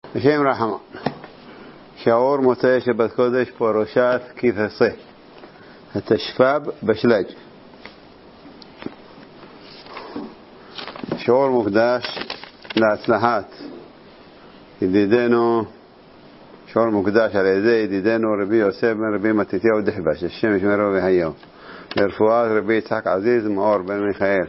השם רחמה. שיעור מוצאי שבת קודש פרשת כי תעשה, התשפ"ב בשלג. שיעור מוקדש להצלחת ידידנו, שיעור מוקדש על ידי ידידנו רבי יוסף בן רבי מתתיהו דחבש, השם ישמרו ויחיו, לרפואת רבי יצחק עזיז מאור בן מיכאל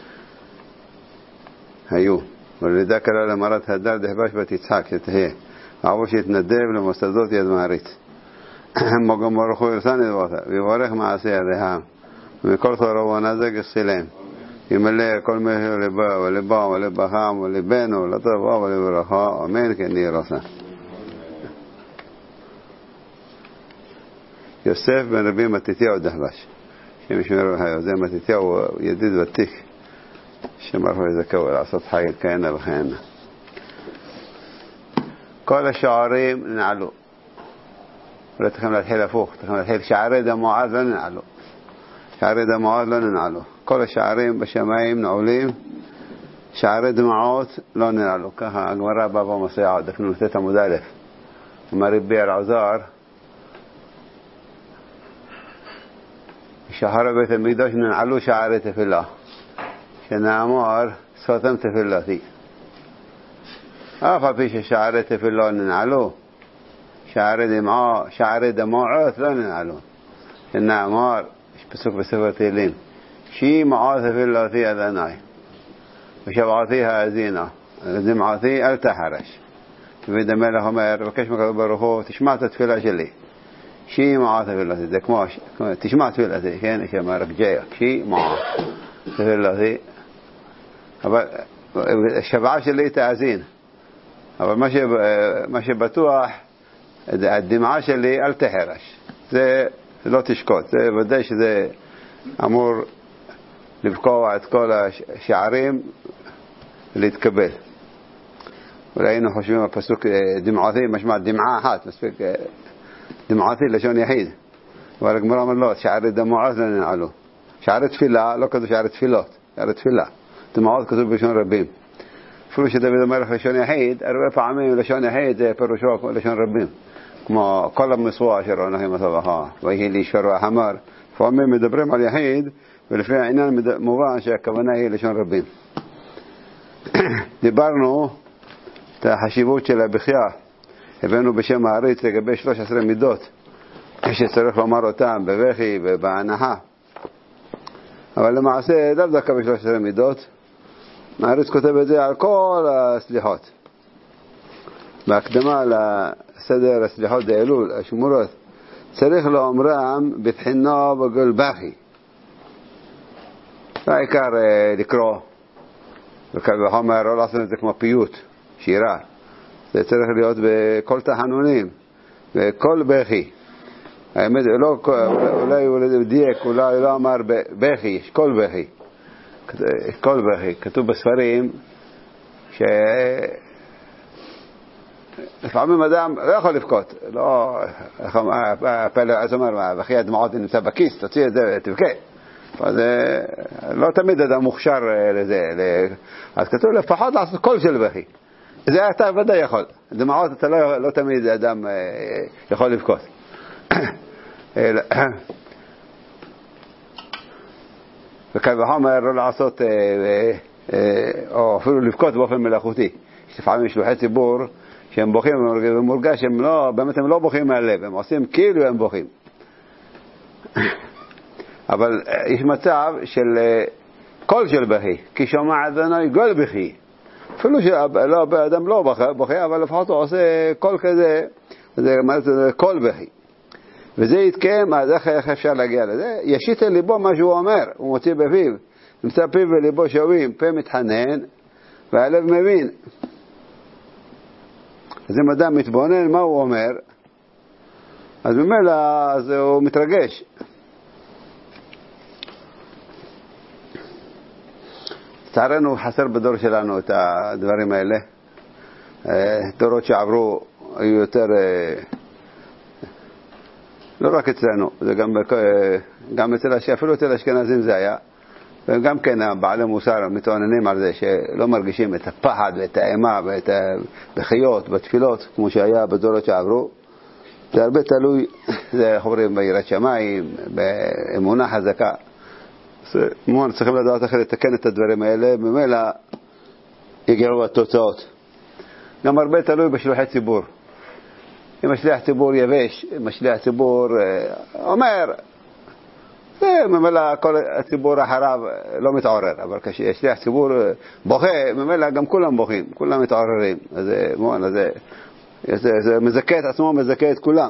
היו, ולידה קלה למרת הדר דחבש בת יצחק שתהיה, אבו שיתנדב למוסדות יד מערית. מוגם ברוך ירסן ידברת ויברך מעשי ידיהם, ומכל תורה ונזק יסילם, ימלא כל מחיר לבא ולבא ולבחם ולבנו לטובה ולברכה, אמן כן יהי רצון. יוסף בן רבי מתתיהו דחבש, השם ישמרו ויחיו, זה מתתיהו ידיד ותיק, שמרחו יזכו לעשות חיל כהנה וכהנה. כל השערים נעלו. אולי תכם להתחיל הפוך, תכם להתחיל שערי דמועז לא ננעלו, שערי דמועז לא ננעלו. כל השערים בשמיים נעולים, שערי דמעות לא ננעלו. ככה הגמרא בבא מסייע דפנו לתת עמוד א', אמר רבי אלעזר, שחר בית המקדש ננעלו שערי תפילה, שנאמר סותם תפילתי. אף על פי ששערי תפילה ננעלו, שערי דמעות לא ננעלו, שנאמר, יש פסוק בספר תהילים, שמעה תפילתי אדוני ושבעתי האזינה דמעתי אל תחרש. דוד המלך אומר, בקש מהקדוש ברוך הוא, תשמע את התפילה שלי, שמעה תפילתי, זה כמו תשמע תפילתי, כן, שאומר רג'יה, שמעה תפילתי, אבל השבעה שלי תאזין, אבל מה שבטוח, הדמעה שלי אל תחרש, זה לא תשקוט, זה ודאי שזה אמור לבקוע את כל השערים ולהתקבל. אולי היינו חושבים הפסוק דמעתי משמע דמעה אחת, מספיק דמעתי לשון יחיד, אבל הגמרא אומר לא, שערי דמעות לא ננעלו. שערי תפילה לא כתוב שערי תפילות, שערי תפילה, דמעות כתוב בלשון רבים. אפילו שדוד אומר לשון יחיד, הרבה פעמים לשון יחיד זה פירושו לשון רבים, כמו כל המסוע אשר אנוכי מצווך ויהי לי שור החמר. לפעמים מדברים על יחיד, ולפי העניין מובן שהכוונה היא לשון רבים. דיברנו את החשיבות של הבכייה, הבאנו בשם העריץ לגבי 13 מידות שצריך לומר אותם בבכי ובהנחה, אבל למעשה דווקא דקה ב13 מידות. העריץ כותב את זה על כל הסליחות. בהקדמה לסדר הסליחות דאלול השמורות, צריך לאומרם בבחינה בגול בכי, העיקר לקרוא, וחומר לא לעשות את זה כמו פיוט, שירה, זה צריך להיות בכל תחנונים, בכל בכי. האמת, אולי הוא דייק, אולי לא אמר בכי, כל בכי, כל בכי. כתוב בספרים לפעמים אדם לא יכול לבכות, לא, אז אומר, בכי הדמעות נמצא בכיס, תוציא את זה, תבכה. אז לא תמיד אדם מוכשר לזה, אז כתוב לפחות לעשות קול של בכי, זה אתה ודאי יכול. דמעות אתה לא תמיד אדם יכול לבכות. וכאן וחומר לא לעשות או אפילו לבכות באופן מלאכותי. לפעמים שלוחי ציבור שהם בוכים ומורגש, באמת הם לא בוכים מהלב, הם עושים כאילו הם בוכים. אבל יש מצב של קול של בכי, כי שומע אדוני גול בכי, אפילו שהאדם לא בוכה, אבל לפחות הוא עושה קול כזה, זה קול בכי, וזה יתקיים. אז איך אפשר להגיע לזה? ישית אל ליבו מה שהוא אומר, הוא מוציא בפיו, נמצא פיו וליבו שווים, פה מתחנן והלב מבין. אז אם אדם מתבונן מה הוא אומר, אז ממילא אז הוא מתרגש. לצערנו חסר בדור שלנו את הדברים האלה. דורות שעברו היו יותר, לא רק אצלנו, זה גם אצל אפילו אצל אשכנזים זה היה, וגם כן בעלי מוסר מתעוננים על זה שלא מרגישים את הפחד ואת האימה ואת הבכיות בתפילות כמו שהיה בדורות שעברו. זה הרבה תלוי, זה איך אומרים, ביראת שמיים, באמונה חזקה. צריכים לדעת איך לתקן את הדברים האלה, ממילא יגיעו התוצאות. גם הרבה תלוי בשלוחי ציבור. אם השליח ציבור יבש, אם השליח ציבור אומר, ממילא כל הציבור אחריו לא מתעורר. אבל כששליח ציבור בוכה, ממילא גם כולם בוכים, כולם מתעוררים. אז זה מזכה את עצמו, מזכה את כולם.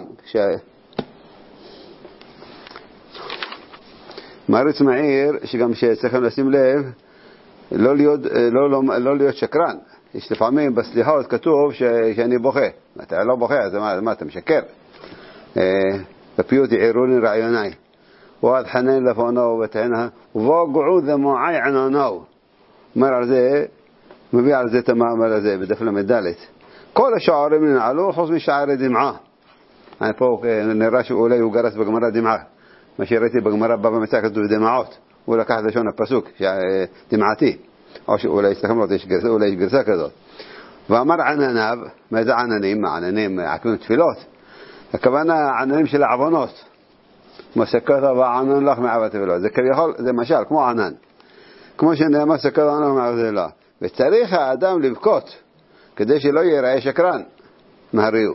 מעריץ מעיר שגם שצריכים לשים לב לא להיות שקרן. יש לפעמים בסליחות כתוב שאני בוכה. אתה לא בוכה, אז מה אתה משקר? בפיוט יעירוני רעיוני ועד חנן לפונו ובטענה ובוגעו דמועי עננו. אומר על זה, מביא על זה תמام על זה בדף למדלת. כל השערים ננעלו חוץ משערי דמעה. פה נראה שאולי הוא גרס בגמרא דמעה. מה שראיתי בגמרא בבא מציעא כתוב דמעות. הוא לקח לשון הפסוק, דמעתי. או שאולי יסתכם לו, אולי יש גרסה כזאת. ואמר ענניו, מה זה עננים? עננים עקנו תפילות. הכוונה עננים של העוונות. מסכתה וענן לך מעוות תפילות. זה כביכול, זה משל, כמו ענן. כמו שנאמר סכתה וענן לך מעוות תפילות. וצריך האדם לבכות, כדי שלא ייראה שקרן מהריו.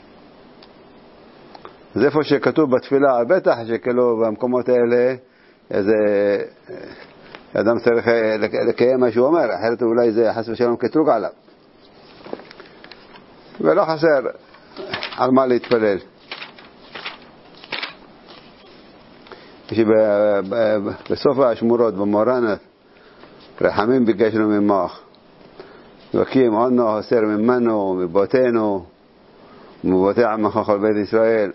אז איפה שכתוב בתפילה, בטח שכאילו במקומות האלה, איזה אדם צריך לקיים מה שהוא אומר, אחרת אולי זה חס ושלום קטרוג עליו. ולא חסר על מה להתפלל. בסוף השמורות במורנת, רחמים ביקשנו ממך, וקים עונו הסר ממנו, מבותינו, מבותי עמך כל בית ישראל.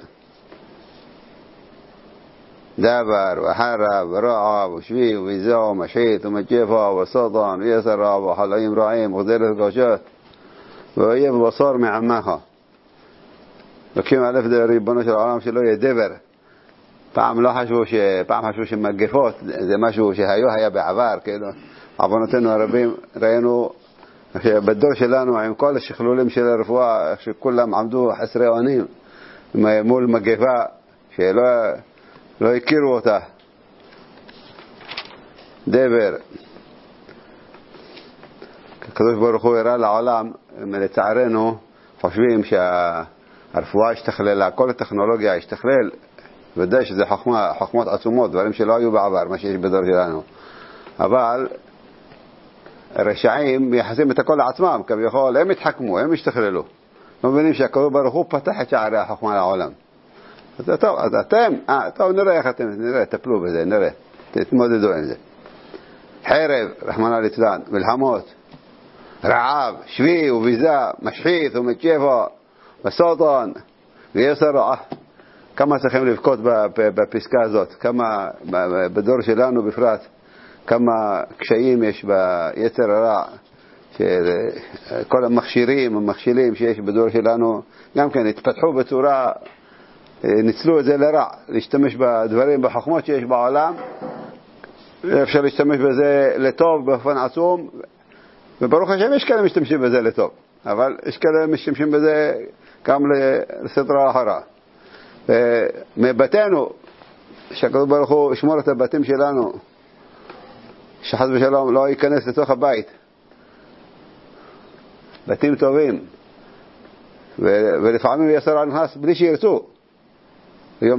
دابر وحرب ورعب وشبيه وبيزاع ومشيت ومجيفة وصدان ويسراب وحليم رعيم وغدير القاشات وهي ببصار مع عمها وكما ألف داري بنوش العالم شلو يدبر פעם לא חשבו פעם חשבו שמגפות זה משהו היה בעבר, כאילו עוונותינו הרבים ראינו בדור שלנו עם כל השכלולים של הרפואה שכולם עמדו חסרי אונים מול מגפה שלא הכירו אותה. דבר הקדוש ברוך הוא הראה לעולם, לצערנו חושבים שהרפואה השתכללה, כל הטכנולוגיה השתכלל, ודאי שזה חוכמות עצומות, דברים שלא היו בעבר, מה שיש בדור שלנו, אבל הרשעים מייחסים את הכל לעצמם, כביכול הם התחכמו, הם השתכללו, לא מבינים שהקדוש ברוך הוא פתח את שערי החוכמה לעולם. אז טוב, אז אתם, טוב, נראה איך אתם, נראה, תפלו בזה, נראה, תתמודדו עם זה. חרב, רחמנא ליצלן, מלחמות, רעב, שבי וביזה, משחית ומתשפע, וסוטון, ויסר, כמה צריכים לבכות בפסקה הזאת, כמה בדור שלנו בפרט, כמה קשיים יש ביצר הרע, כל המכשילים שיש בדור שלנו, גם כן התפתחו בצורה, ניצלו את זה לרע, להשתמש בדברים, בחוכמות שיש בעולם, אפשר להשתמש בזה לטוב באופן עצום, וברוך השם יש כאלה משתמשים בזה לטוב, אבל יש כאלה משתמשים בזה גם לסדרה אחרה. מבתינו, שהקדוש ברוך הוא ישמור את הבתים שלנו, שחס ושלום לא ייכנס לתוך הבית, בתים טובים, ולפעמים יסר נכנס בלי שירצו. היום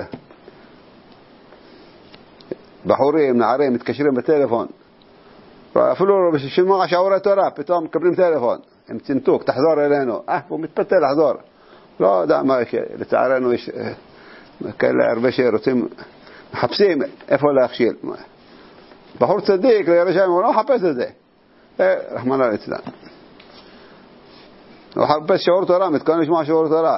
בחורים, נערים, מתקשרים בטלפון, אפילו בשביל שעורי תורה, פתאום מקבלים טלפון, הם צנתוק, תחזור אלינו, הוא מתפתה לחזור. לא יודע מה, לצערנו יש כאלה הרבה שרוצים, מחפשים איפה להכשיל. בחור צדיק, לירושלים, הוא לא מחפש את זה. רחמנא ליצלן. הוא מחפש שיעור תורה, מתכוון לשמוע שיעור תורה.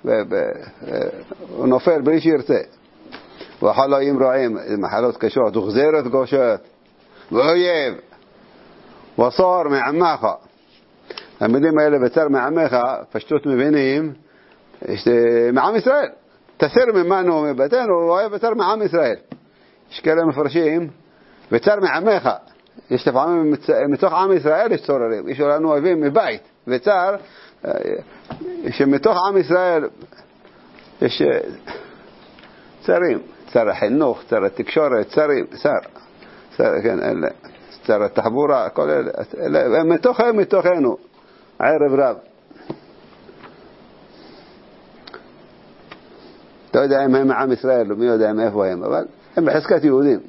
הוא נופל בלי שירצה. וחלאים רעים, מחלות קשות, וחזרת גושות, ואויב, וסור מעמך. המילים האלה בצר מעמך, פשטות מבינים, מעם ישראל. תסר ממנו ומבתנו, הוא אוהב בצר מעם ישראל. יש כאלה מפרשים וצר מעמך, יש לפעמים מתוך עם ישראל יש צוררים, יש לנו אויבים מבית, וצר שמתוך עם ישראל יש צרים, צר החינוך, צר התקשורת, צרים, כן, צר התחבורה, כל אלה, מתוכנו, ערב רב. אתה יודע אם הם עם ישראל, ומי יודע מאיפה הם, אבל הם בחזקת יהודים.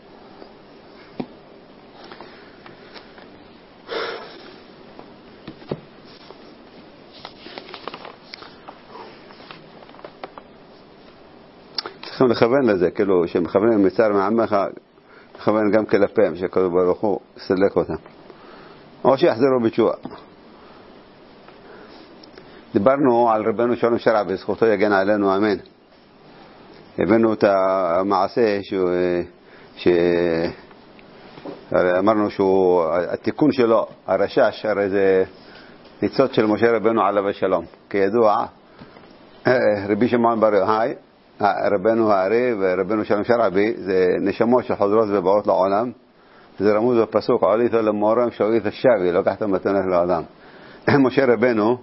צריכים לכוון לזה, כאילו, שמכוונים מצר מעמך, לכוון גם כלפיהם, שהקדוש ברוך הוא יסלק אותם. או שיחזרו בתשובה. דיברנו על רבנו שלום שרע, בזכותו יגן עלינו, אמן. הבאנו את המעשה אמרנו שהוא, התיקון שלו, הרשש, הרי זה ניצוץ של משה רבנו עליו השלום. כידוע, רבי שמעון בר יוחאי, רבנו הארי ורבנו שלום שרעבי, זה נשמות שחוזרות ובאות לעולם. זה רמוז בפסוק, עליתו למורם שואית השבי, לוקחת מתנות לעולם. משה רבנו,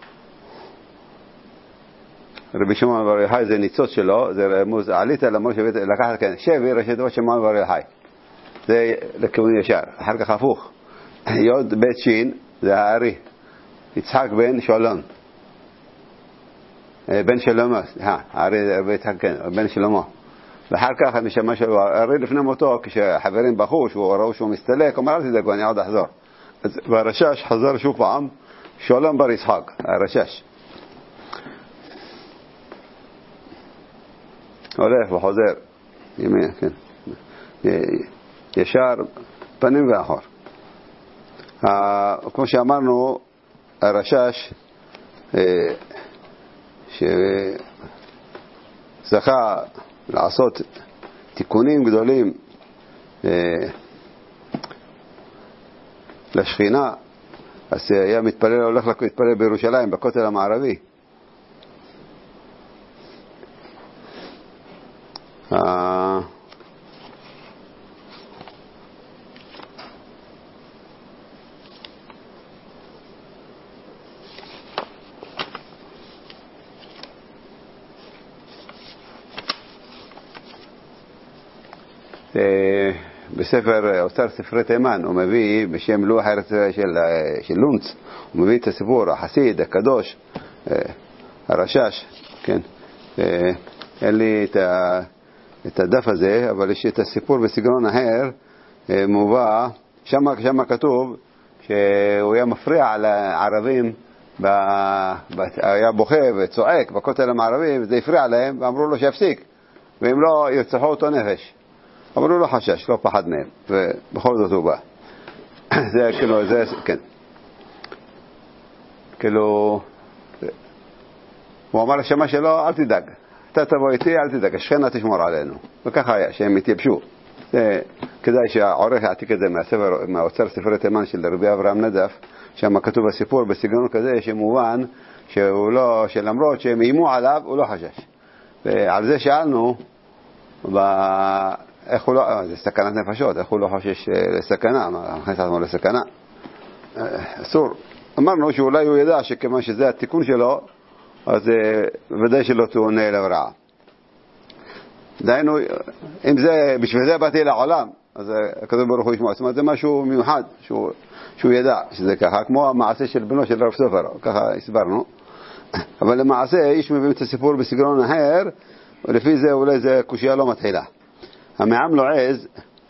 רבי שמעון בר יוחאי זה ניצוץ שלו, זה רמוז, עלית למורם שואית, לקחת כאן, שבי ראשי תיבות שמעון בר יוחאי. זה לכיוון ישר. אחר כך הפוך. יוד בית שין, זה הארי. יצחק בן שלום. בן שלמה, הארי ביצחק, כן, בן שלמה. ואחר כך הנשמה שלו, הארי לפני מותו, כשחברים בחו, ראו שהוא מסתלק, אמר, אל תדאגו, אני עוד אחזור. והרשש חזר שוב פעם, שלום בר יצחק, הרשש. הולך וחוזר, ימין, כן. ישר, פנים ואחור. כמו שאמרנו, הרשש, שזכה לעשות תיקונים גדולים לשכינה, אז היה מתפלל, הולך להתפלל בירושלים, בכותל המערבי. בספר אוצר ספרי תימן הוא מביא בשם לוח ארץ של לונץ, הוא מביא את הסיפור החסיד הקדוש הרשש, כן, אין לי את הדף הזה, אבל יש את הסיפור בסגנון אחר מובא, שם כתוב שהוא היה מפריע לערבים, היה בוכה וצועק בכותל המערבי, וזה הפריע להם ואמרו לו שיפסיק, ואם לא ירצחו אותו נפש. אבל הוא לא חשש, לא פחד מהם, ובכל זאת הוא בא. זה כאילו, זה, כן. כאילו, הוא אמר לשמה שלו, אל תדאג. אתה תבוא איתי, אל תדאג, השכנה תשמור עלינו. וככה היה, שהם התייבשו. כדאי שהעורך העתיק את זה מהאוצר ספרי תימן של רבי אברהם נדף, שם כתוב הסיפור בסגנון כזה שמובן, שהוא לא, שלמרות שהם איימו עליו, הוא לא חשש. ועל זה שאלנו, איך הוא לא, זה סכנת נפשות, איך הוא לא חושש לסכנה, מכניס עצמו לסכנה, אסור. אמרנו שאולי הוא ידע שכמה שזה התיקון שלו, אז ודאי שלא תעונה אליו רעה. דיינו, אם זה, בשביל זה באתי לעולם, אז הקדוש ברוך הוא ישמע, זאת אומרת, זה משהו מיוחד, שהוא ידע שזה ככה, כמו המעשה של בנו של רב סופר, ככה הסברנו. אבל למעשה, איש מביא את הסיפור בסגנון אחר, ולפי זה אולי זה קושיה לא מתחילה. המעם לועז,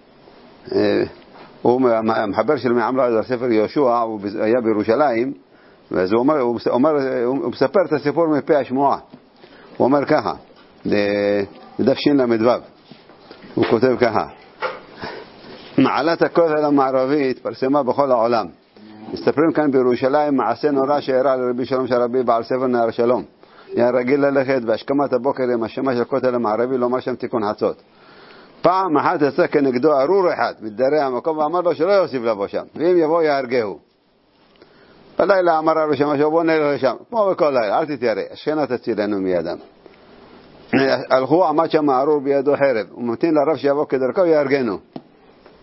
הוא המחבר של מעם לועז על ספר יהושע, הוא היה בירושלים, ואז הוא מספר את הסיפור מפי השמועה. הוא אומר ככה, בדף שין למדו, הוא כותב ככה, מעלת הכותל המערבי התפרסמה בכל העולם. מסתפרים כאן בירושלים מעשה נורא שאירע לרבי שלום שרעבי בעל ספר נהר שלום. היה רגיל ללכת בהשכמת הבוקר עם השמש של הכותל המערבי, לומר שם תיקון חצות. פעם אחת יצא כנגדו ארור אחד, מתדרע המקום, ואמר לו שלא יוסיף לבוא שם, ואם יבוא יהרגהו. בלילה אמר לו שם, בוא נלך לשם, כמו בכל לילה, אל תתיירא, השכנה תצילנו מידם. הלכו, עמד שם ארור בידו חרב, הוא ממתין לרב שיבוא כדרכו יהרגנו.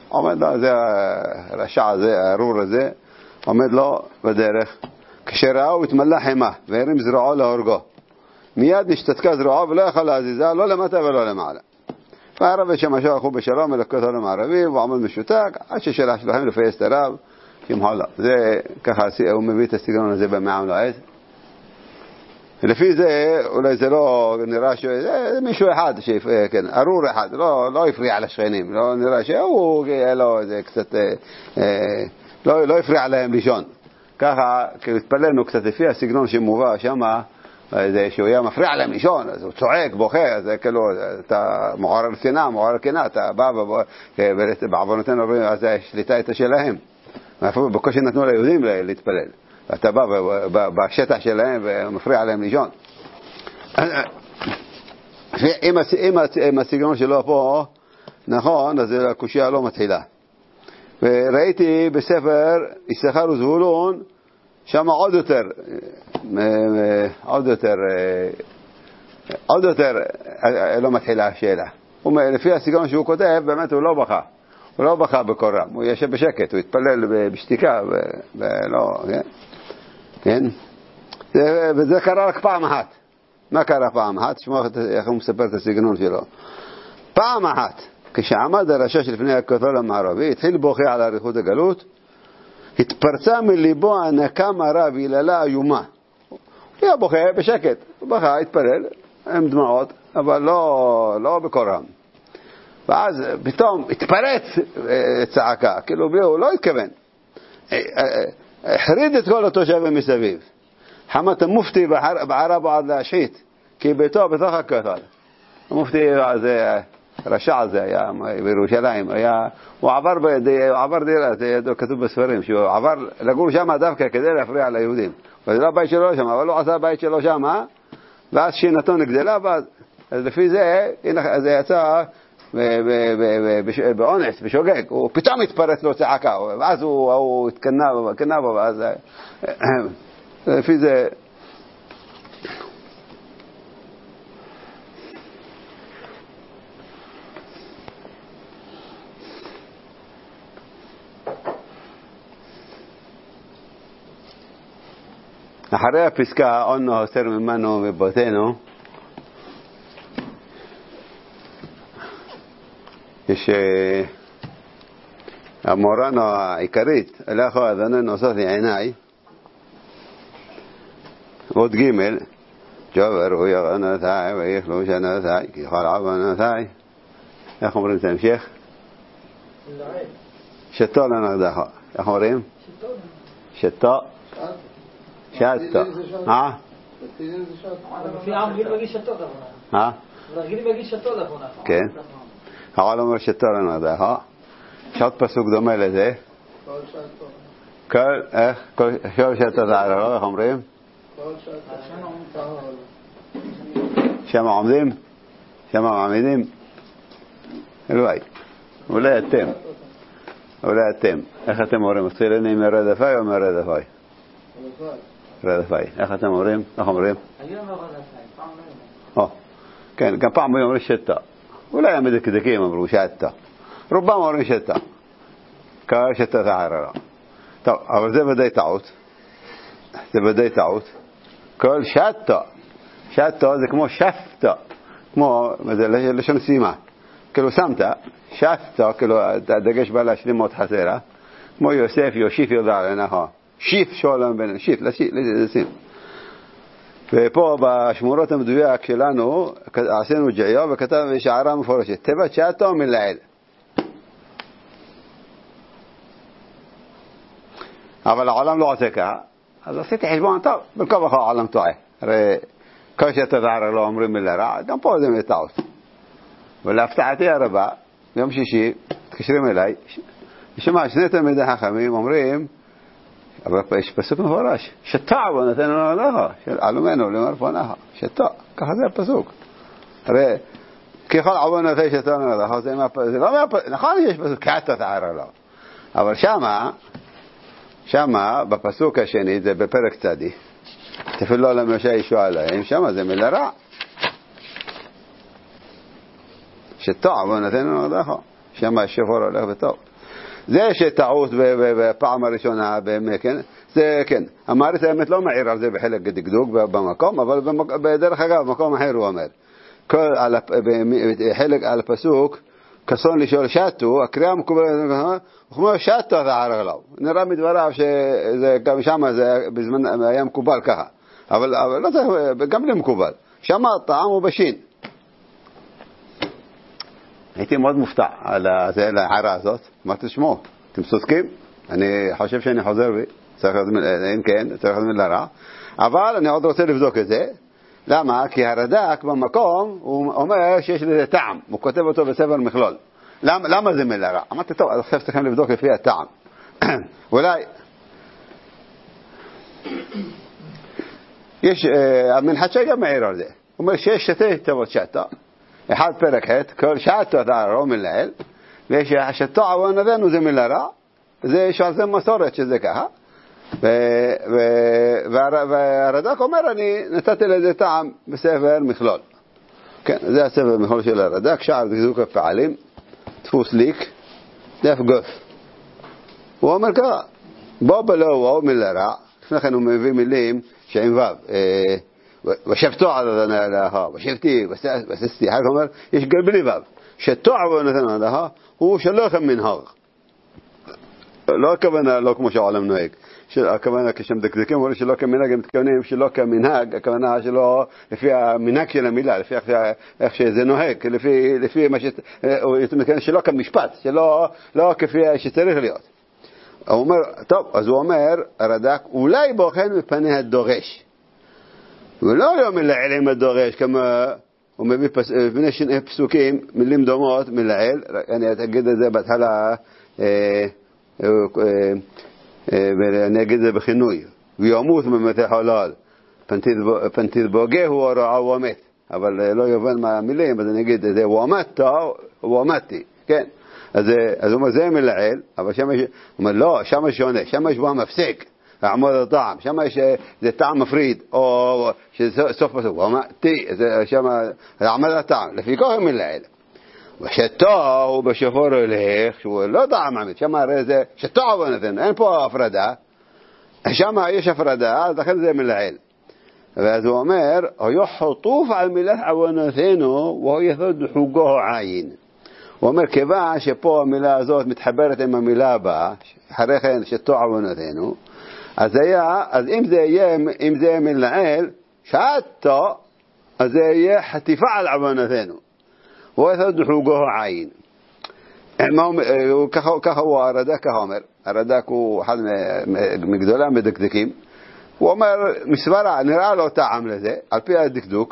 עומד לו, זה הרשע הזה, הארור הזה, עומד לו בדרך. כשראה הוא התמלא חימה, והרים זרועו להורגו. מיד נשתתקה זרועו ולא יכל להזיזה, לא למטה ולא למעלה. והערב שמשו הלכו בשלום אל הכותל המערבי, והוא עמד משותק, עד ששלח שלהם לפייס את הרב, שימחו לו. זה ככה, הוא מביא את הסגנון הזה במעם לעד. לפי זה, אולי זה לא נראה זה מישהו אחד, כן, ארור אחד, לא הפריע לשכנים, לא נראה שהוא, לא, זה קצת, לא הפריע להם לישון. ככה, התפללנו קצת לפי הסגנון שמובא שמה, שהוא היה מפריע להם לישון, אז הוא צועק, בוכה, זה כאילו, אתה מעורר קנאה, אתה בא בעוונותינו אומרים, אז השליטה הייתה שלהם. בקושי נתנו ליהודים להתפלל. אתה בא בשטח שלהם ומפריע להם לישון. אם הסגנון שלו פה נכון, אז הקושיה לא מתחילה. וראיתי בספר יששכר וזבולון שם עוד יותר לא מתחילה השאלה. לפי הסגנון שהוא כותב, באמת הוא לא בכה בקורם, הוא ישב בשקט, הוא התפלל בשתיקה ולא, כן? וזה קרה רק פעם אחת. מה קרה פעם אחת? שמוע איך הוא מספר את הסגנון שלו. פעם אחת, כשעמד הרשע שלפני הכותל המערבי, התחיל בוכה על אריכות הגלות, התפרצה מליבו ענקה מרה ויללה איומה. הוא היה בוכה בשקט, הוא בכה, התפלל, עם דמעות, אבל לא בקורם. ואז פתאום התפרץ צעקה, כאילו הוא לא התכוון. החריד את כל התושבים מסביב. חמת המופתי בערב עד להשחית, כי ביתו בתוך הכותל. המופתי הזה, הרשע הזה היה בירושלים, הוא עבר דירה, זה כתוב בספרים, שהוא עבר לגור שם דווקא כדי להפריע ליהודים. וזה לא בית שלו שם, אבל הוא עשה בית שלו שם, ואז שינתון גדלה, אז לפי זה, זה יצא באונס, בשוגג, הוא פתאום התפרץ לו צעקה, ואז הוא התקנה בו, ואז לפי זה אחרי הפסקה אונו הסר ממנו מבותינו, יש המורנו העיקרית, אלכו אדוני נוסף לעיניי, עוד ג' ג'ובר הוא יغנותיי ויכלו שנותיי כי כל עוונותיי. איך אומרים את ההמשך? שתו לנגדך. איך אומרים? שתו שתו. לפי העם גיל מגיש שתו לאחרונה. גיל מגיש שתו לאחרונה. כן. העולם אומר שתו לנגדך. יש עוד פסוק דומה לזה. כל שתו לערב, איך אומרים? שם עומדים? שם מעמידים? אלוהי. אולי אתם. איך אתם אומרים? מתחילים מרדפי או מרדפי? רדפי. איך אתם אומרים? איך אומרים? היום מרדפי, פעם לא. כן, גם פעם אומרים שתה. אולי המדקדקים אמרו שתה. רובם אומרים שתה. כאשר שתה תעררה. טוב, אבל זה ודאי טעות. כל שתה זה כמו שפתה, כמו, זה לשון סימה, כאילו שמת, שפתה, כאילו הדגש בא להשלימות חסרה, כמו יוסף, יושיף יודע לנחה, שיף שולם בין, שיף, לשים. ופה בשמורות המדויק שלנו, עשינו ג'עיו וכתב שערה מפורשת, תיבת שתה מלעיל. אבל העולם לא עושה ככה, אז עשיתי חשבון טוב, בלכה בכה העולם טועה. הרי כל שאתה תערר לא אומרים מילה רע, גם פה זה מטעות. ולהפתעתי הרבה, ביום שישי, מתקשרים אליי, ושמע, שני תלמידי חכמים אומרים, אבל יש פסוק מפורש, שתה ונתנו לך, עלומנו למרפונך, שתה, ככה זה הפסוק. הרי ככל עוונותי שתה לך, זה לא מהפסוק, נכון שיש פסוק, כי אתה תערר לו. אבל שמה, בפסוק השני, זה בפרק צדי, תפילו למשה ישוע עליהם, שמה זה מילה רע. שטוע ונתנו נגדך, שמה השפור הולך וטוב. זה שטעות בפעם הראשונה, כן, זה כן. המאריס האמת לא מעיר על זה בחלק דקדוק במקום, אבל בדרך אגב, במקום אחר הוא אומר. חלק על הפסוק, כסון לשאול שטו, הקריאה מקובלת, וכמו שטו זה ערך לו. נראה מדבריו שגם שם זה בזמן היה מקובל ככה. אבל לא צריך, גם לא מקובל. שם הטעם הוא בשין. הייתי מאוד מופתע על ההערה הזאת. אמרתי, תשמעו, אתם צודקים? אני חושב שאני חוזר בי. אם כן, צריך להזמין לרע. אבל אני עוד רוצה לבדוק את זה. למה? כי הרד"ק במקום הוא אומר שיש לזה טעם. הוא כותב אותו בספר מכלול. למה זה מילה רע? אמרתי, טוב, אז עכשיו צריכים לבדוק לפי הטעם. אולי יש, המנחשי גם מעיר על זה. הוא אומר שיש שתי תיבות שטה. אחד פרק ח' כל שטה זה הרע מלעיל, ויש השטה עוון אבינו זה מילה רע. יש על זה מסורת שזה ככה. והרד"ק אומר, אני נתתי לזה טעם בספר מכלול. כן, זה הספר מכלול של הרד"ק, שער דקדוק הפעלים, דפוס ליק, דף גוף. הוא אומר ככה, בוא בלו מילה רע, לפני כן הוא מביא מילים שעם וו, ושבתו על הדניה, ושבתי, וססתי, הוא אומר, יש גם בלי וו, שתו עוונתנו עליה, הוא שלוחם מנהר. לא הכוונה, לא כמו שהעולם נוהג. הכוונה כשהם דקדקים, אומרים שלא כמנהג, הם מתכוונים שלא כמנהג, הכוונה שלא לפי המנהג של המילה, לפי איך שזה נוהג, לפי מה שלא כמשפט, שלא כפי שצריך להיות. הוא אומר, טוב, אז הוא אומר, הרד"ק, אולי בוחן מפני הדורש. ולא יום מלעיל עם הדורש, כמו הוא מביא בני שני פסוקים, מילים דומות, מלעיל, אני אגיד את זה בהתחלה, ואני אגיד את זה בכינוי, ויומות ממתי חולל, פנתית בוגה הוא הרעה ומת, אבל לא יובן מה המילים, אז אני אגיד את זה, וומתי, כן, אז הוא אומר זה מלעיל, אבל שם יש, הוא אומר לא, שם יש שונה, שם יש בו מפסיק, לעמוד הטעם, שם יש זה טעם מפריד, או שסוף פסוק, וומתי, שם לעמוד הטעם, לפי כך הוא מלעיל. ושתו הוא בשפור הולך, שהוא לא טעם עמית, שם הרי זה שתו עוונתנו, אין פה הפרדה, שם יש הפרדה, אז לכן זה מלעיל. ואז הוא אומר, הוא חטוף על מילת עוונתנו, והוא יסוד חוגו עין. הוא אומר, כיוון שפה המילה הזאת מתחברת עם המילה הבאה, אחרי כן שתו עוונתנו, אז אם זה יהיה מלעיל, שתו, אז זה יהיה חטיפה על עוונתנו. הוא יסוד חוגו עין. ככה הוא הרד"ק אומר. הרד"ק הוא אחד מגדולי המדקדקים. הוא אומר, מסברה, נראה לו טעם לזה, על פי הדקדוק,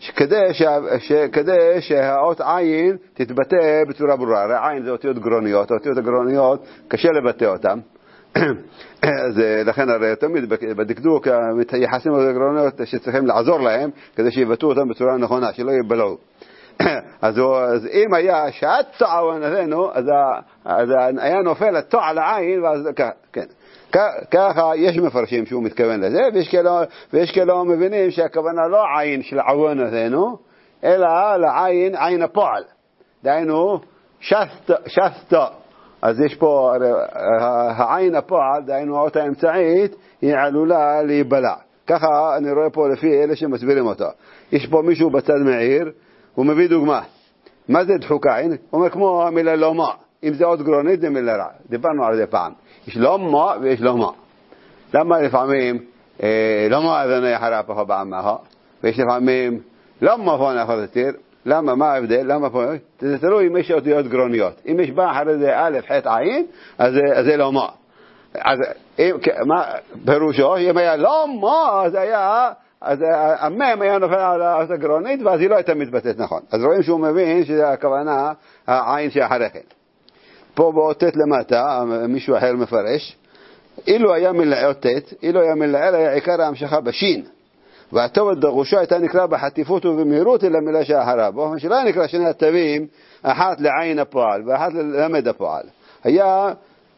כדי שהאות עין תתבטא בצורה ברורה. הרי עין זה אותיות גרוניות, אותיות הגרוניות קשה לבטא אותן. אז לכן הרי תמיד בדקדוק יחסים אותיות גרוניות שצריכים לעזור להם, כדי שיבטאו אותם בצורה נכונה, שלא יבלעו. אז אם היה שעת עוונתנו, אז היה נופל הטוע על העין, ואז כן. ככה יש מפרשים שהוא מתכוון לזה, ויש כאלה מבינים שהכוונה לא עין של עוונתנו, אלא לעין, עין הפועל. דהיינו, שסתו. אז יש פה, העין הפועל, דהיינו האות האמצעית, היא עלולה להיבלע. ככה אני רואה פה לפי אלה שמסבירים אותו. יש פה מישהו בצד מעיר, הוא מביא דוגמה. מה זה דחוק עין? הוא אומר כמו המילה לומה. אם זה עוד גרונית זה מילה רע. דיברנו על זה פעם. יש לומה ויש לומה. למה לפעמים לומה אדוני אחרה פחה בעמها? ויש לפעמים לומה פה נאחוז התיר. למה? מה ההבדל? למה פה? זה תלוי אם יש אותיות גרוניות. אם יש בה אחרי זה א' ח' עין, אז זה לומה. אז מה פירושו? אם היה לומה, אז היה... אז המם היה נופל על האות הגרונית, ואז היא לא הייתה מתבטאת נכון. אז רואים שהוא מבין שזה הכוונה העין שאחרי כן. פה באותת למטה, מישהו אחר מפרש, אילו היה מלאותת, אילו היה מלאל, היה עיקר ההמשכה בשין. והטוב הדרושו הייתה נקרא בחטיפות ובמהירות אל המילה שאחריו. באופן שלא נקרא שני התווים, אחת לעין הפועל ואחת ללמד הפועל. היה...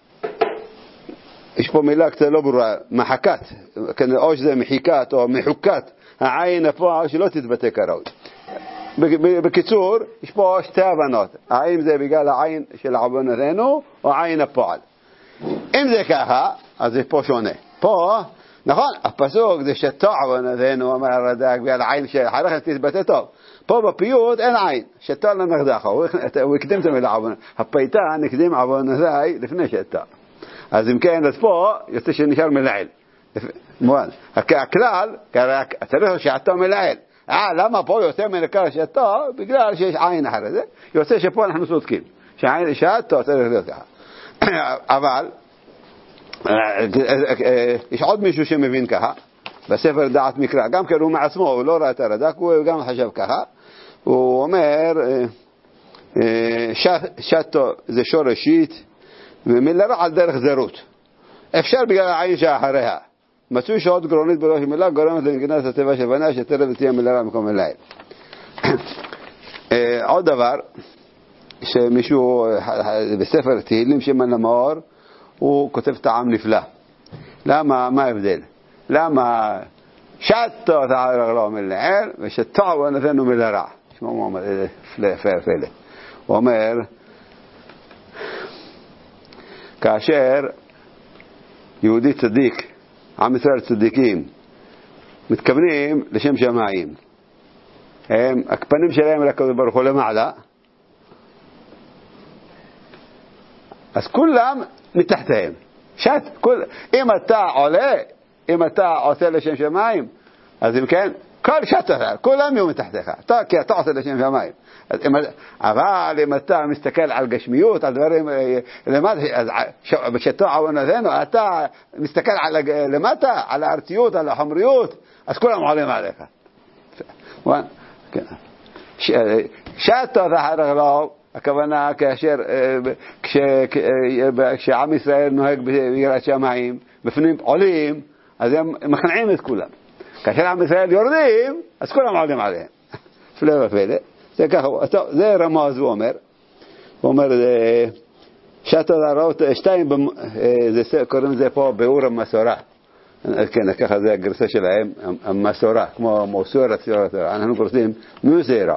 יש פה מילה קצת לא ברורה, מחקת, או שזה מחיקת או מחוקת, העין הפועל שלא תתבטא כראוי. בקיצור, יש פה שתי הבנות. האם זה בגלל העין של עוונותינו, או עין הפועל? אם זה ככה, אז זה פה שונה. פה, נכון, הפסוק זה שתו עוונותינו, אומר הרד"ק, בגלל העין שהחרכת תתבטא טוב. פה בפיוט אין עין, שתו לנרדך, הוא הקדים את המילה עוונותיי. הפייטה נקדים עוונותיי לפני שתו. אז אם כן, אז פה יוצא שנשאר מלעיל. הכלל, צריך שעתו מלעיל. למה פה יוצא מנקר שעתו? בגלל שיש עין אחרי זה. יוצא שפה אנחנו צודקים. שעתו צריך להיות ככה. אבל, יש עוד מישהו שמבין ככה, בספר דעת מקרא, גם כן הוא מעצמו, הוא לא ראה את הרד"ק, הוא גם חשב ככה. הוא אומר, שעתו זה שורשית, ומילה רע על דרך זרות. אפשר בגלל העין שאחריה. מצוי שעוד גרונית בראש מילה, גורמת לנגינת הטבע של בניה, שתראה ותהיה מילה רע במקום מלעיל. עוד דבר, שמישהו בספר תהילים שמן למאור, הוא כותב טעם נפלא. למה? מה ההבדל? למה שתו תעל רגלו מלעיל, ושתו ונתנו מילה רע. שמעו מה אומר, פלא. הוא אומר, כאשר יהודי צדיק, עם ישראל צדיקים, מתכוונים לשם שמיים, הפנים שלהם לקדוש ברוך הוא למעלה, אז כולם מתחתיהם. אם אתה עושה לשם שמיים, אז אם כן, כל שתו, כולם יהיו מתחתיך, כי אתה עושה לשם שמיים. אבל אם אתה מסתכל על גשמיות, על דברים למטה, בשתו עוונותינו, אתה מסתכל למטה, על הארציות, על החומריות, אז כולם עולים עליך. שתו רגלו, הכוונה כשעם ישראל נוהג ביראת שמיים, בפנים עולים, אז הם מכנעים את כולם. כאשר עם ישראל יורדים, אז כולם עולים עליהם. פלא ופלא. זה ככה, זה רמז הוא אומר, שתו רגלו, שתיים, קוראים לזה פה באור המסורה. כן, ככה זה הגרסה שלהם, המסורה, כמו מוסורה, אנחנו קוראים מוסרה.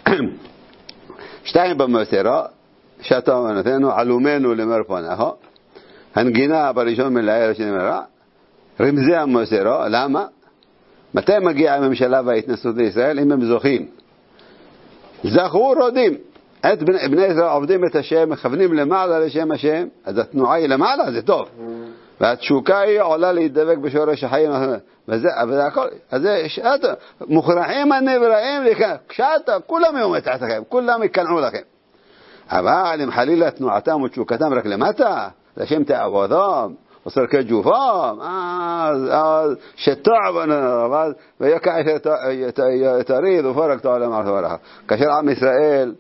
שתיים במסורה, שתו ונתנו, עלומנו למרפונה. הנגינה בראשון מלעיל השני מלרע, רמזי המסורה, למה? מתי מגיעה הממשלה וההתנסות לישראל? אם הם זוכים. זכו רודים. את בני ישראל עובדים את השם, מכוונים למעלה לשם השם, אז התנועה היא למעלה, זה טוב. והתשוקה היא עולה להתדבק בשורש החיים. וזה הכל. אז זה מוכרחים הנבראים לכאן. כשאתה, כולם יהיו מתחתכם, כולם יקנעו לכם. אבל אם חלילה תנועתם ותשוקתם רק למטה, לשם תעבודם, עושה כג'ופם, אז שתעבון, ויקע תריד ופורק תעלם על חברך. כאשר עם ישראל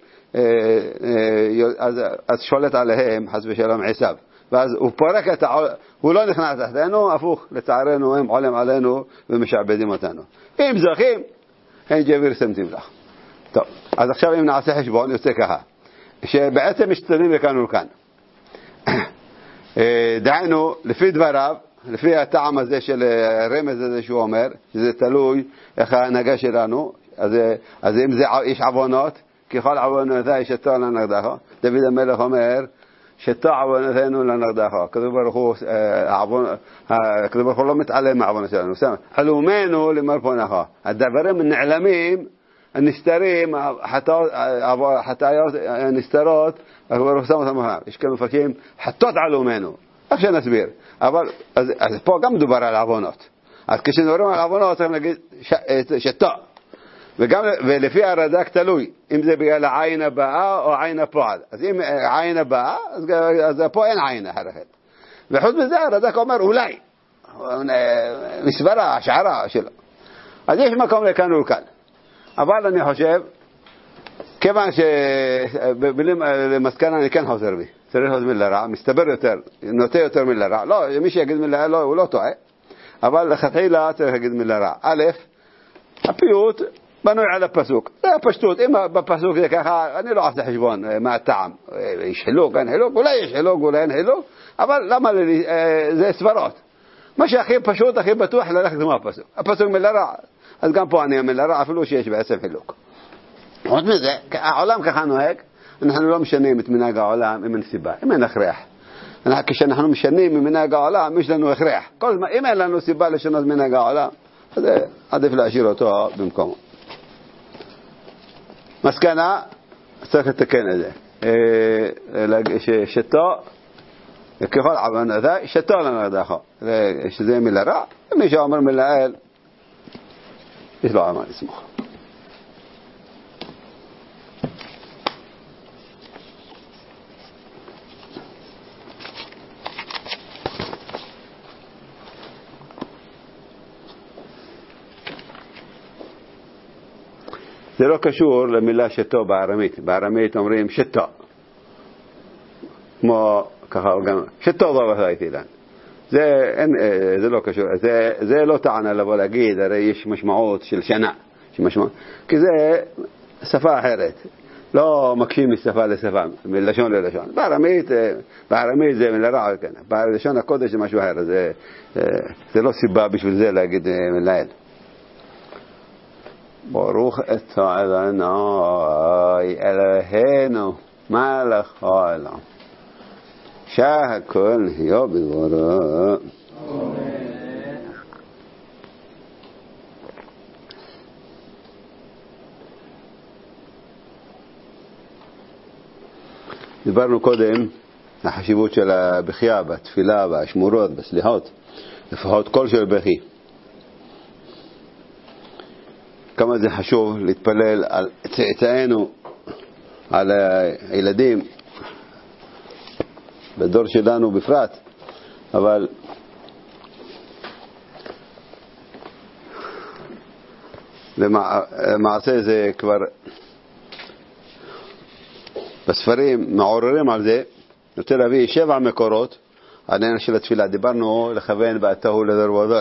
אז שולט עליהם, חס ושלום עשיו, ואז הוא פורק את הוא לא נכנס תחתנו, הפוך, לצערנו הם עולם עלינו ומשעבדים אותנו. אם זוכים, אין ג'ביר סמתים לך. טוב, אז עכשיו אם נעשה חשבון, יוצא ככה, שבעצם משתנים לכאן ולכאן. דענו, לפי דבריו, לפי הטעם הזה של רמז הזה שהוא אומר, שזה תלוי איך ההנהגה שלנו, אז אם זה יש עוונות, ככל עוונותיי שתו לנרדך, דוד המלך אומר, שתו עוונותינו לנרדך. הקדוש ברוך הוא לא מתעלם מהעוונות שלנו. עלומנו למרפונך. הדברים הנעלמים, הנסתרים, החטאיות הנסתרות, הקדוש ברוך הוא שם אותם אחריו. יש כאלה מפרשים, חטאות עלומנו. איך שנסביר. אבל, אז פה גם מדובר על עוונות. אז כשנדברים על עוונות, צריכים להגיד שתו. ולפי הרד"ק תלוי, אם זה בגלל העין הבאה או עין הפועל. אז אם עין הבאה, אז פה אין עין אחרת. וחוץ מזה הרד"ק אומר אולי, מסברה, השערה שלו. אז יש מקום לכאן ולכאן. אבל אני חושב, כיוון שלמסקנה אני כן חוזר בי. צריך עוד מילה רע, מסתבר יותר, נוטה יותר מילה רע. לא, מי שיגיד מילה רע, הוא לא טועה. אבל לכתחילה צריך להגיד מילה רע. א', הפיוט בנוי על הפסוק. זה הפשטות. אם בפסוק זה ככה, אני לא עושה חשבון מה הטעם. יש חילוק, אין חילוק, אולי יש חילוק, אולי אין חילוק. אבל למה זה סברות. מה שהכי פשוט, הכי בטוח ללכת כמו הפסוק. הפסוק מילה רע. אז גם פה אני מילה רע, אפילו שיש בעצם חילוק. חוץ מזה, העולם ככה נוהג, אנחנו לא משנים את מנהג העולם אם אין סיבה, אם אין הכרח. כשאנחנו משנים ממנהג העולם, יש לנו הכרח. אם אין לנו סיבה לשנות מנהג העולם, אז עדיף להשאיר אותו במקומו. מסקנה, צריך לתקן את זה. שתו, ככל עבן הזה, שתו לנו דחו. שזה מילה רע, מי שאומר מילה אל, יש לו עמל לסמוך. זה לא קשור למילה שתו בארמית. בארמית אומרים שתו. כמו ככה גם שתו בבית אילן. זה לא קשור. זה לא טענה לבוא להגיד, הרי יש משמעות של שנה. כי זה שפה אחרת. לא מקשים משפה לשפה, מלשון ללשון. בארמית זה מילה רע. בלשון הקודש זה משהו אחר. זה לא סיבה בשביל זה להגיד מילה אל. ברוך אתה אדוני אלוהינו מלך העולם שהכל נהיה בדברו. דיברנו קודם החשיבות של הבכייה בתפילה, בשמורות, בסליחות, לפחות קול של בכי. כמה זה חשוב להתפלל על צאצאינו, על הילדים, בדור שלנו בפרט, אבל למעשה זה כבר בספרים מעוררים על זה. אני רוצה להביא 7 מקורות על העניין של התפילה. דיברנו לכוון באתהו לדור ודור,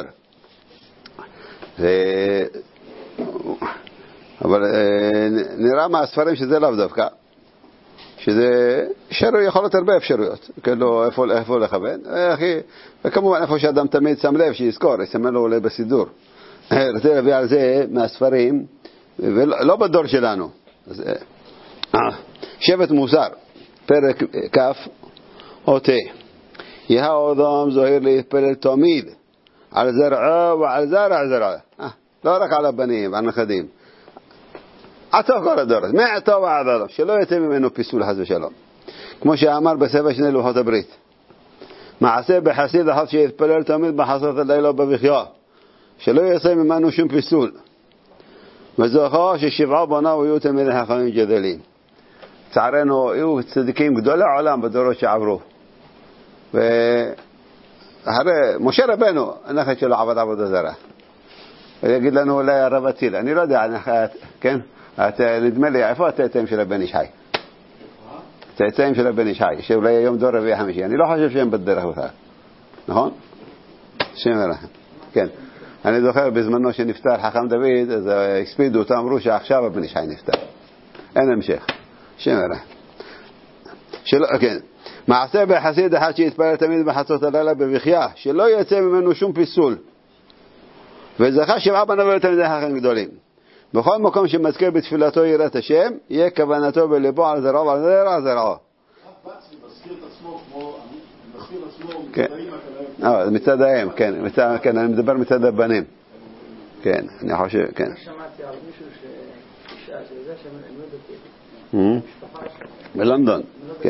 אבל נראה מהספרים שזה לאו דווקא, שזה יכול להיות הרבה אפשרויות, כאילו איפה לכוון, וכמובן איפה שאדם תמיד שם לב שיזכור, יסמן לו אולי בסידור. רוצה להביא על זה מהספרים, ולא בדור שלנו. שבט מוסר, פרק כף או תה. יהיה אדם זוהיר להתפלל תמיד על זרעו ועל זרע זרעו, לא רק על הבנים ועל נכדים, עטו כל הדור, מעטו ועד אדם, שלא יצא ממנו פיסול חס ושלום. כמו שאמר בספר שני לוחות הברית, מעשה בחסיד אחד שיתפלל תמיד בחסות הלילה ובבכייה, שלא יצא ממנו שום פיסול. וזוכר ש7 בניו היו תלמידי חכמים גדולים. צערנו היו צדיקים גדולי עולם בדורות שעברו, ואחרי משה רבנו הנכד שלו עבד עבודה זרה, ויגיד לנו אולי הרב אציל, אני לא יודע, כן? נדמה לי, איפה הצאצאים של הבן ישי? הצאצאים של הבן ישי, שאולי היום דור רביעי חמישי, אני לא חושב שהם בדרך בכלל, נכון? שם לכם, כן. אני זוכר בזמנו שנפטר חכם דוד, אז הקפידו אותם, אמרו שעכשיו הבן ישי נפטר, אין המשך. שם כן. מעשה בחסיד אחד שיתפלל תמיד בחצות הלילה בבכייה, שלא יצא ממנו שום פיסול, וזכה 7 בניו היו תלמידי חכמים גדולים. בכל מקום שמזכיר בתפילתו יראת השם, יהיה כוונתו בלבו על זרעו ועל זרע זרעו. מזכיר את עצמו כמו, מזכיר את עצמו מצד האם, כן, אני מדבר מצד הבנים. כן, אני חושב, כן. שמעתי על מישהו שאישה שזה שם בלונדון, כן.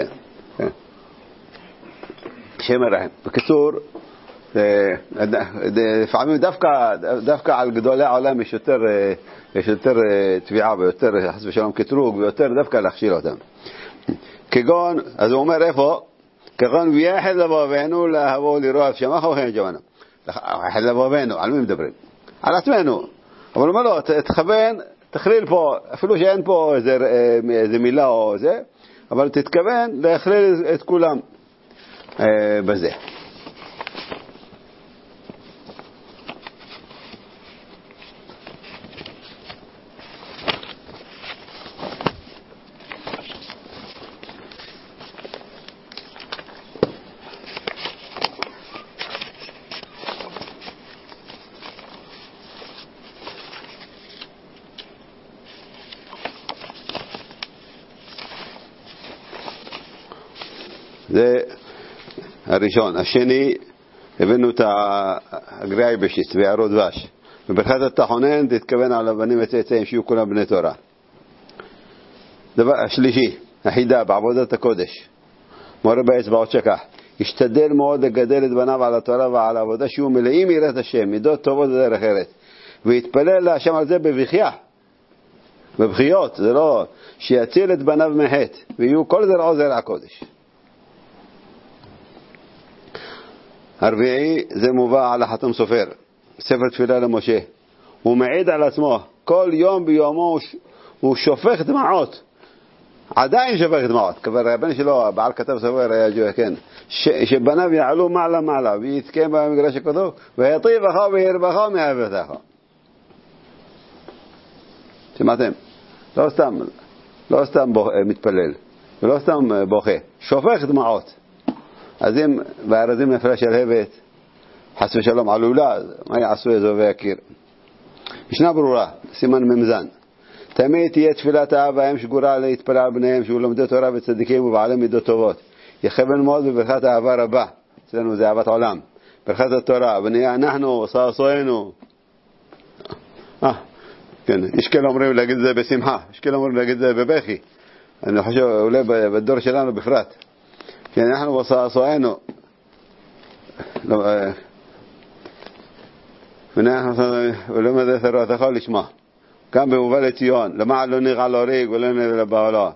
שם הרחם. בקיצור, לפעמים דווקא על גדולי העולם יש יותר תביעה ויותר חס ושלום קטרוג ויותר דווקא להכשיל אותם. כגון, אז הוא אומר איפה? כגון ויחד לבואבינו להבוא לראות שמח וכן ג'ואנו. ויחד לבואבינו, על מי מדברים? על עצמנו. אבל הוא אומר לו, תכוון, תכליל פה, אפילו שאין פה איזה מילה או זה, אבל תתכוון להכליל את כולם בזה. זה הראשון. השני, הבאנו את הגריעה היבשית ויערות דבש. בברכת התחונן תתכוון על הבנים וצאצאים שיהיו כולם בני תורה. דבר השלישי, החידה בעבודת הקודש. מורה באצבעות שקח. ישתדל מאוד לגדל את בניו על התורה ועל העבודה שיהיו מלאים יראת השם, מידות טובות ודרך ארץ. ויתפלל להשם על זה בבכייה. בבכיות, זה לא שיציל את בניו מחטא, ויהיו כל זרעו זרע הקודש. הרביעי, זה מובא על החתום סופר, ספר תפילה למשה. הוא מעיד על עצמו, כל יום ביומו הוא שופך דמעות, עדיין שופך דמעות. כבר הבן שלו, הבעל כתב סופר, כן, שבניו יעלו מעלה מעלה, ויתקיים במגרש הכתוב, ויטיבך וירבך מאהבתך. שמעתם? לא סתם מתפלל, ולא סתם בוכה, שופך דמעות. אז אם בארזים נפלה שלהבת, חס ושלום עלולה, מה יעשו איזו ויקיר? משנה ברורה, סימן ממזן. תמיד תהיה תפילת האב והאם שגורה להתפלל על בניהם, שהוא לומדי תורה וצדיקים ובעלי מידות טובות. יכוון מאוד בברכת האהבה רבה, אצלנו זה אהבת עולם. ברכת התורה, ונהיה אנחנו, שעשוענו. כן, יש כאלה אומרים להגיד זה בשמחה, יש כאלה אומרים להגיד זה בבכי. אני חושב, אולי בדור שלנו בפרט. כן, אנחנו ושעשוענו. ולמה זה תורתך לשמה. גם במובא לציון, למען לא נראה להוריג ולא נראה לבעלה.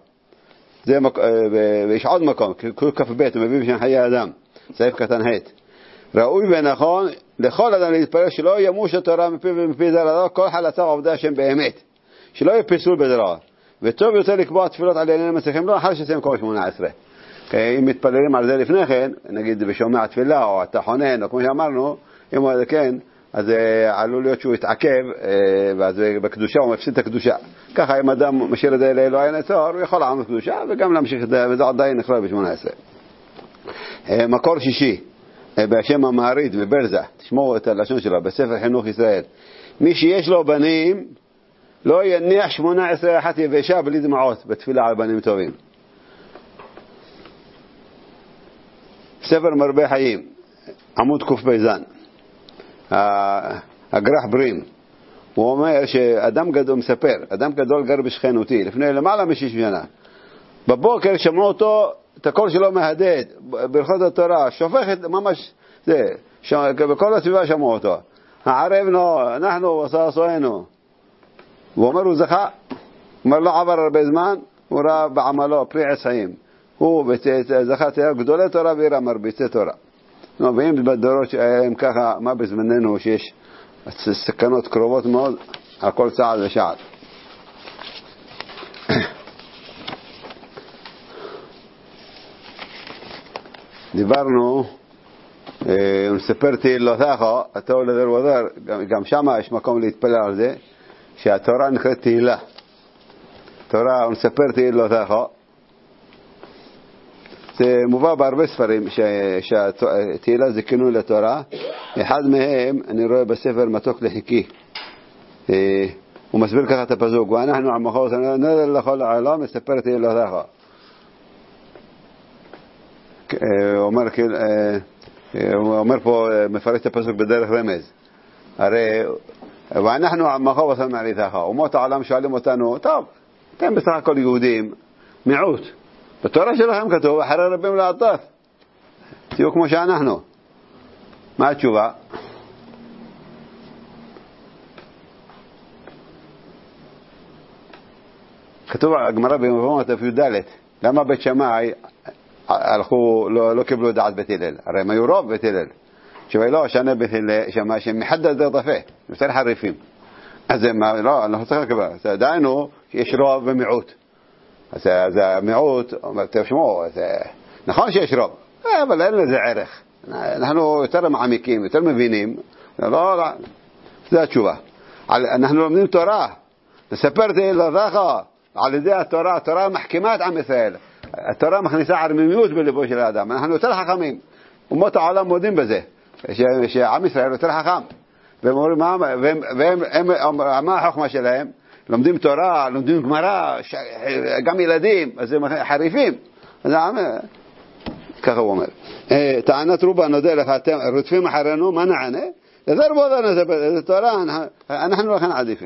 ויש עוד מקום, כף בית, הוא מביא בשם חיי אדם, סעיף קטן ה'. ראוי ונכון לכל אדם להתפלל שלא ימוש התורה מפי ומפי זרעו, כל חלצה עובדי השם באמת, שלא יהיה פיסול בזרעו. וטוב יותר לקבוע תפילות על עניינים מצליחים, לא אחר שסיים כל 18. אם מתפללים על זה לפני כן, נגיד בשומע תפילה או התחונן, או כמו שאמרנו, אם הוא כן, אז עלול להיות שהוא יתעכב, ואז בקדושה הוא מפסיד את הקדושה. ככה אם אדם משאיר את זה לאלוהי נצור, הוא יכול לעמוד קדושה וגם להמשיך את זה, וזה עדיין נכלל ב-18. מקור שישי, בשם המעריד בברזה, תשמעו את הלשון שלו, בספר חינוך ישראל. מי שיש לו בנים, לא יניח 18 אחת יבשה בלי דמעות, בתפילה על בנים טובים. ספר מרבה חיים, עמוד קוף ביזן. הגרח ברים, הוא אומר שאדם גדול מספר, אדם גדול גר בשכנותי לפני למעלה מ6 שנה. בבוקר שמעו אותו, את הקול שלו מהדהד ברכות התורה, שופכת ממש זה, בכל הסביבה שמעו אותו. הערב אנחנו ושעשוענו. הוא אומר, הוא זכה, אומר לא עבר הרבה זמן, הוא ראה בעמלו פרי עץ חיים. הוא זכה תהיה גדולי תורה ויראה מרביצי תורה. ואם בדורות שהם ככה, מה בזמננו שיש סכנות קרובות מאוד על כל צעד ושעד. דיברנו, נספר תהילותיך, אתה ולדר ודר, גם שם יש מקום להתפלל על זה, שהתורה נקראת תהילה. תורה, נספר תהילותיך, זה מובא בהרבה ספרים שהתהילה זה כינוי לתורה. אחד מהם אני רואה בספר מתוק לחיקי, הוא מסביר ככה את הפסוק, ואנחנו עמך ונדר לכל העולם מספר תהילותיך. הוא אומר פה, מפרש את הפסוק בדרך רמז, הרי ואנחנו עמך ונעריתך, אומות העולם שואלים אותנו, טוב, אתם בסך הכל יהודים, מיעוט, בתורה שלכם כתוב אחרי רבים לעטף, תהיו כמו שאנחנו. מה התשובה? כתוב הגמרא במבואות י"ד, למה בית שמאי הלכו, לא קיבלו דעת בית הלל? הרי הם היו רוב בית הלל, שבאילו השנה בית הלל שמע שמחדד זה טפה, יותר חריפים. אז לא, אנחנו צריכים לקבל, דיינו שיש רוב ומיעוט. אז המיעוט, תשמעו, נכון שיש רוב, אבל אין לזה ערך. אנחנו יותר מעמיקים, יותר מבינים. לא, זה התשובה. אנחנו לומדים תורה. נספר תהילתך על ידי התורה. התורה מחכימה את עם ישראל. התורה מכניסה ערמומיות בליבו של האדם. אנחנו יותר חכמים. אומות העולם מודים בזה, שעם ישראל יותר חכם. ומה החוכמה שלהם? לומדים תורה, לומדים גמרא, גם ילדים, אז הם חריפים. אז ככה הוא אומר. טענת רובה נודה לך, אתם רודפים אחרינו, מה נענה? לדר ועודר נספר, זה תורה, אנחנו לכן עדיפים.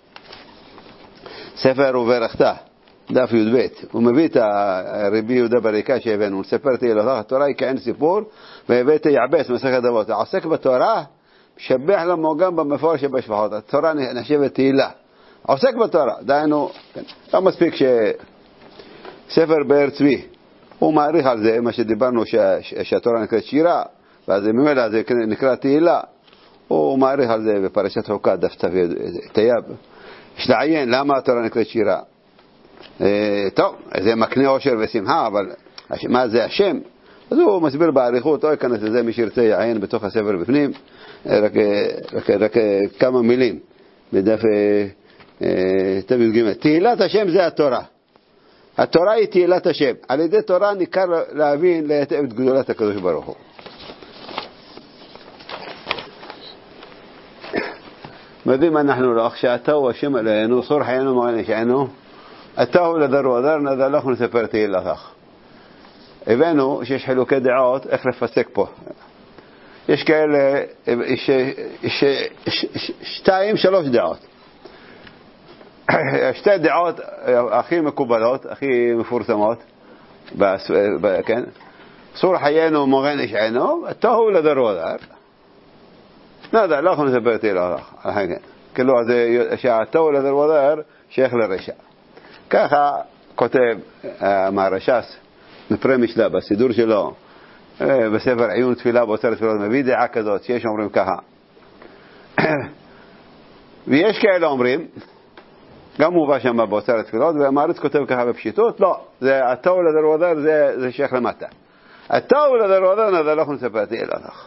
ספר וברכתה, דף י"ב, הוא מביא את הרבי יהודה בריקה שהבאנו, הוא מספר תהילתך, התורה היא כאין סיפור, והבאת יעבס מסכת אבות, עוסק בתורה, משבח למוגם במפורש שבשבחות, התורה נחשבת תהילה, עוסק בתורה, דיינו, לא מספיק שספר באר צבי, הוא מעריך על זה, מה שדיברנו שהתורה נקראת שירה, ואז ממילא זה נקרא תהילה, הוא מעריך על זה בפרשת חוקה, דף תייב, יש לעיין למה התורה נקראת שירה. טוב, זה מקנה אושר ושמחה, אבל מה זה השם? אז הוא מסביר בעריכות, או יכנס לזה מי שירצה יעיין בתוך הספר בפנים, רק כמה מילים בדף ת"ג. תהילת השם זה התורה. התורה היא תהילת השם. על ידי תורה ניכר להבין להיטב את גדולת הקדוש ברוך הוא. מדהים אנחנו לא, כשאתהו השם עלינו, סור חיינו מוען שענו, אתהו לדר ודר נדע לך נספר תהילתך. הבאנו שיש חילוקי דעות איך לפסק פה. יש כאלה, שתיים, שלוש דעות. שתי דעות הכי מקובלות, הכי מפורסמות, כן? סור חיינו מוען שענו, אתהו לדר ודר. נדע לך נספר תהילתך. כאילו שהאתהו לדר ודר שייך לרשע. ככה כותב מהרש"ס מפרי משלה בסידור שלו בספר עיון תפילה באוצר תפילות, מביא דעה כזאת שיש אומרים ככה. ויש כאלה אומרים, גם מובא שם באוצר תפילות, והמעריץ כותב ככה בפשיטות, לא, זה התהו לדר ודר, זה שייך למטה. התהו לדר ודר נדע לך נספר תהילתך.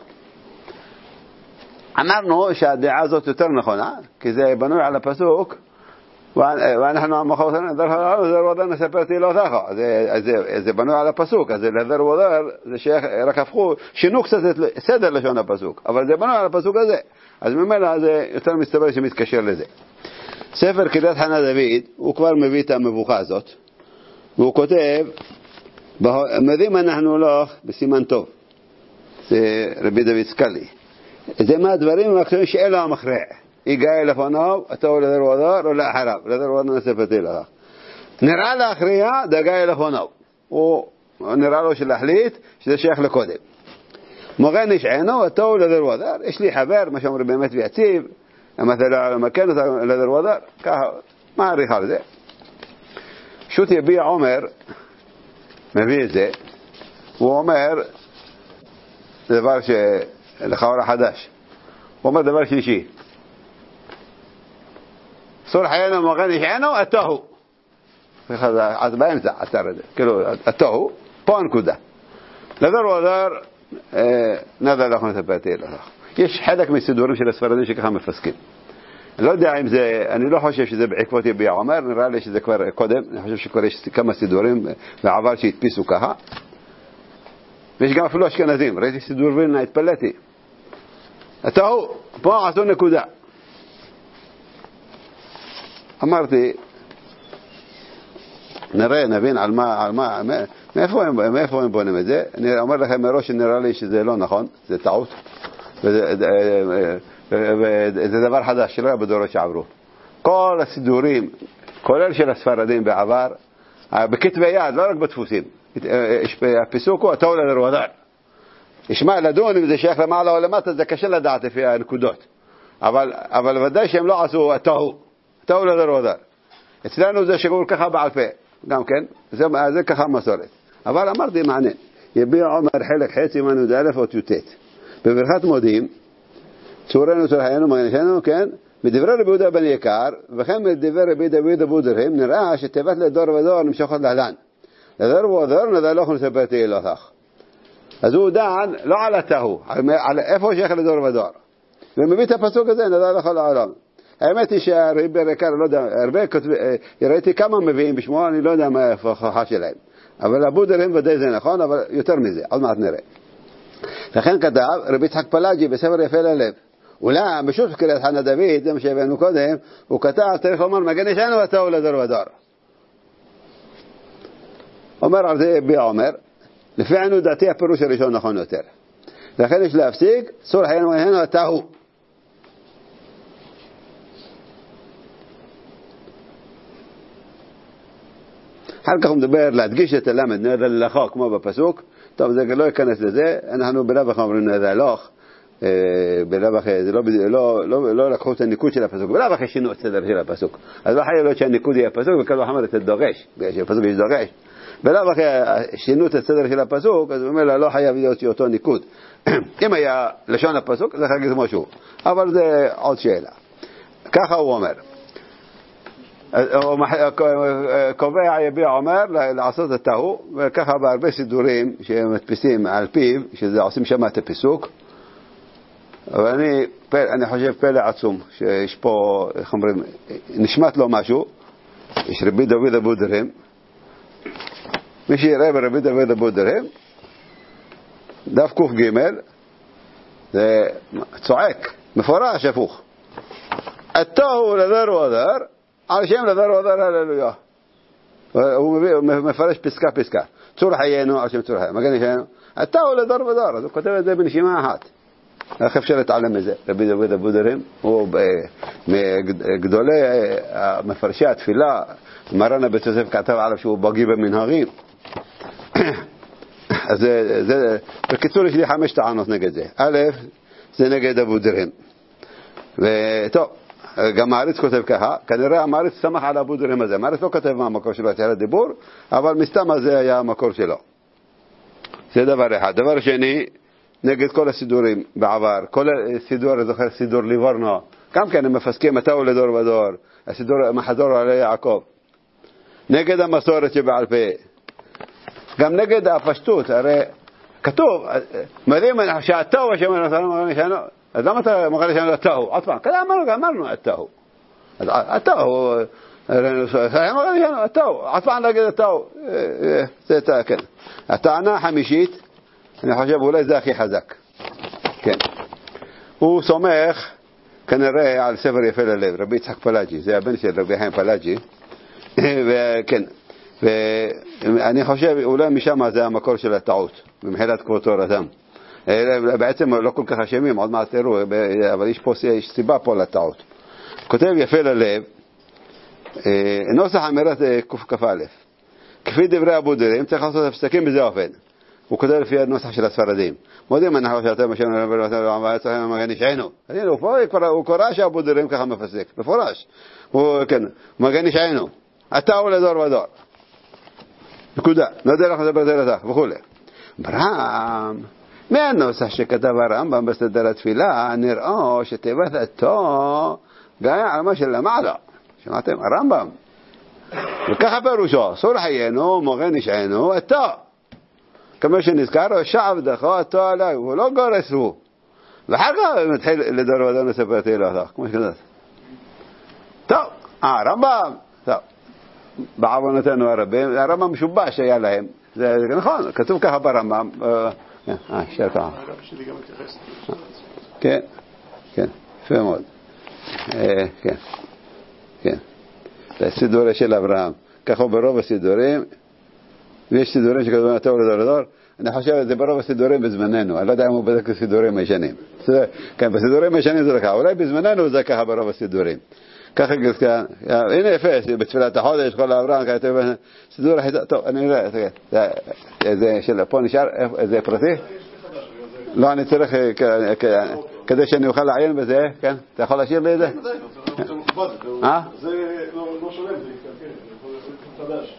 אמרנו שהדעה הזאת יותר נכונה, כי זה בנוי על הפסוק, ואנחנו המחותנו לדר ודר נספר תהילתך. זה בנוי על הפסוק, אז לדר ודר זה שייך, רק הפכו, שינו קצת סדר לשון הפסוק, אבל זה בנוי על הפסוק הזה, אז ממילא זה יותר מסתבר שמתקשר לזה. ספר קריאת חנה דוד, הוא כבר מביא את המבוכה הזאת, והוא כותב, מדהים אנחנו לך בסימן טוב, זה רבי דוד סקלי, זה מהדברים המקסימים שאלו המכריע. יגאי לפניו, אתהו לדר ודר או לאחריו, לדר ודר נספר תהילתך. נראה להכריע, דגאי לפניו. הוא נראה לו שלהחליט שזה שייך לקודם. מוגן נשענו, אתהו לדר ודר. יש לי חבר, מה שאומר באמת ויציב, המתלה על המכן, לדר ודר, ככה, מעריך על זה. שו"ת יביע עומר, מביא את זה, הוא אומר, דבר שלכאורה חדש. הוא אומר דבר שלישי. סור חיינו מוגן נשענו, אתהו. אז באמצע עצר את זה. כאילו, אתהו, פה הנקודה. לדר ודר, נדע לך נספר תהילתך. יש חלק מסידורים של הספרדים שככה מפסקים. אני לא יודע אם זה, אני לא חושב שזה בעקבות יביע עומר, נראה לי שזה כבר קודם, אני חושב שכבר יש כמה סידורים בעבר שהתפיסו ככה. ויש גם אפילו אשכנזים, ראיתי סידור וילנה, התפלאתי. אתהו, פה עשו נקודה. אמרתי, נראה, נבין על מה, מאיפה הם בונים את זה. אני אומר לכם מראש שנראה לי שזה לא נכון, זה טעות, וזה דבר חדש שלא היה בדורות שעברו. כל הסידורים, כולל של הספרדים בעבר, בכתבי יד, לא רק בדפוסים, הפיסוק הוא התהו לדר ודר. ישמע, לדון אם זה שייך למעלה או למטה, זה קשה לדעת לפי הנקודות, אבל ודאי שהם לא עשו התהו לדר ודר. אצלנו זה שגור ככה בעל פה, גם כן, זה ככה מסורת. אבל אמרתי מעניין, יביע עומר חלק חצי מנו זה אלף אות יוטט. בברכת מודים, צורנו צורחיינו מגנשנו, כן, מדברי רבי יהודה בן יקר, וכן מדברי רבי דוד אבודרהם, נראה שתיבת לדור ודור נמשכות להלן. לדר ודור נדע לך נספר תהילתך. אז הוא דן לא על התהו, על איפה שייך לדור ודור. ומביא את הפסוק הזה, נדע לך לעולם. האמת היא שהרבי יקר, לא יודע, ראיתי כמה מביאים בשמו, אני לא יודע מה ההוכחה שלהם. אבל אבודרהם ודאי זה נכון, אבל יותר מזה, עוד מעט נראה. לכן כתב רבי יצחק פלאג'י בספר יפה ללב. אולם בשו"ת קריאת חנה דוד, זה מה שהבאנו קודם, הוא כתב, צריך לומר, מגן נשענו אתהו לדר ודר. אומר על זה יביע עומר, לפי עניות דעתי הפירוש הראשון נכון יותר. לכן יש להפסיק, סור חיינו ממנו אתה הוא. אחר כך הוא מדבר להדגיש את הלמד, נדע ללכו כמו בפסוק. טוב, זה לא ייכנס לזה, אנחנו בלב אחר אומרים נדע ללוך, בלב אחר, זה לא לקחו את הניקוד של הפסוק, בלב אחר שינו את סדר של הפסוק. אז לא חייב להיות שהניקוד יהיה הפסוק, וכאן לא חמד את הדורש, בפסוק יש דורש. בלב אחר שינו את הסדר של הפסוק, אז הוא אומר לה, לא חייב להיות שאותו ניקוד. אם היה לשון הפסוק, זה חייב כמו שהוא. אבל זה עוד שאלה. ככה הוא אומר. קובע יביע אומר לעשות את ההוא, וככה בהרבה סידורים שמדפיסים על פיו, שזה עושים שם את הפיסוק. ואני חושב פלא עצום, שיש פה, איך אומרים, נשמט לו משהו. יש רבי דוד אבודרהם, מי שיראה ברבי דוד אבודרהם, דף קוף ג' זה צועק, מפורש הפוך. התוהו לדר ודר, על שם לדר ודר הללויה. הוא מפרש פסקה. צור חיינו, על שם צור חיינו. מגן חיינו. התוהו לדר ודר. אז הוא כותב את זה בנשימה אחת. איך אפשר להתעלם מזה? רבי דוד אבודרהם, הוא מגדולי מפרשי התפילה, מרן בית יוסף כתב עליו שהוא בגי במנהגים. אז זה, בקיצור יש לי 5 טענות נגד זה. א', זה נגד אבודרהם. וטוב, גם מעריץ כותב ככה, כנראה המעריץ סמך על אבודרהם הזה. מעריץ לא כותב מה המקור שלו, יצא לדיבור, אבל מסתם הזה היה המקור שלו. זה דבר אחד. דבר שני, נגד כל הסידורים בעבר. כל הסידור, אני זוכר סידור ליבורנו, גם כן הם מפסקים התאו לדור ודור, הסידור מחזור עלי יעקב. נגד המסורת שבעל פה. גם נגד הפשטות, הרי כתוב, מדהים שהתאו שאומר לנו, אז למה אתה מוכן לשנות התאו? עוד פעם, כזה אמרנו התאו. התאו, התאו, עוד פעם נגד התאו. זה כן. הטענה החמישית, אני חושב אולי זה הכי חזק. כן. הוא סומך כנראה על ספר יפה ללב, רבי יצחק פלאג'י, זה הבן של רבי חיים פלאג'י. וכן. ואני חושב אולי משם זה המקור של הטעות, במחילת כבודו רתם. בעצם לא כל כך אשמים, עוד מעט תראו, אבל יש סיבה פה לטעות. כותב יפה ללב, נוסח אמירת קכ"א. כפי דברי אבודרהם, צריך לעשות הפסקים בזה אופן. הוא כותב לפי הנוסח של הספרדים. מודים אנחנו שאתם משלנו ואתם מגן ישענו. הוא קורא שאבודרהם ככה מפסק, מפורש. הוא מגן ישענו. אתה הוא לדור ודור. נקודה. נודה לך לדבר זה לתך וכו'. ברם, מהנוסח שכתב הרמב"ם בסדר התפילה, נראו שתיבת התו גם על מה של למעלה. שמעתם? הרמב"ם. וככה פירושו, סור חיינו, מגן ישענו, התו. כמו שנזכר, שעב דחו התו עליי, הוא לא גורס הוא. ואחר כך מתחיל לדור ודור נספרתי לו אותך, כמו שכזאת. טוב, הרמב"ם, טוב. בעוונותינו הרבים, הרמב"ם משובש היה להם. זה נכון, כתוב ככה ברמב"ם. אפשר ככה. הרב שלי גם מתייחס. כן, כן, יפה מאוד. כן. זה סידור של אברהם. ככה ברוב הסידורים, ויש סידורים שכתובים התו לדור לדור. אני חושב שזה ברוב הסידורים בזמננו. אני לא יודע אם הוא בדק סידורים הישנים. כן, בסידורים הישנים זה ככה. אולי בזמננו זה ככה ברוב הסידורים. ככה כאן, הנה יפה, בתפילת החודש, כל האברהם, סידור החידה, טוב, אני אראה, זה של פה נשאר, זה פרטי? לא, אני צריך, כדי שאני אוכל לעיין בזה, כן? אתה יכול להשאיר לי את זה? זה לא שולם, זה חדש.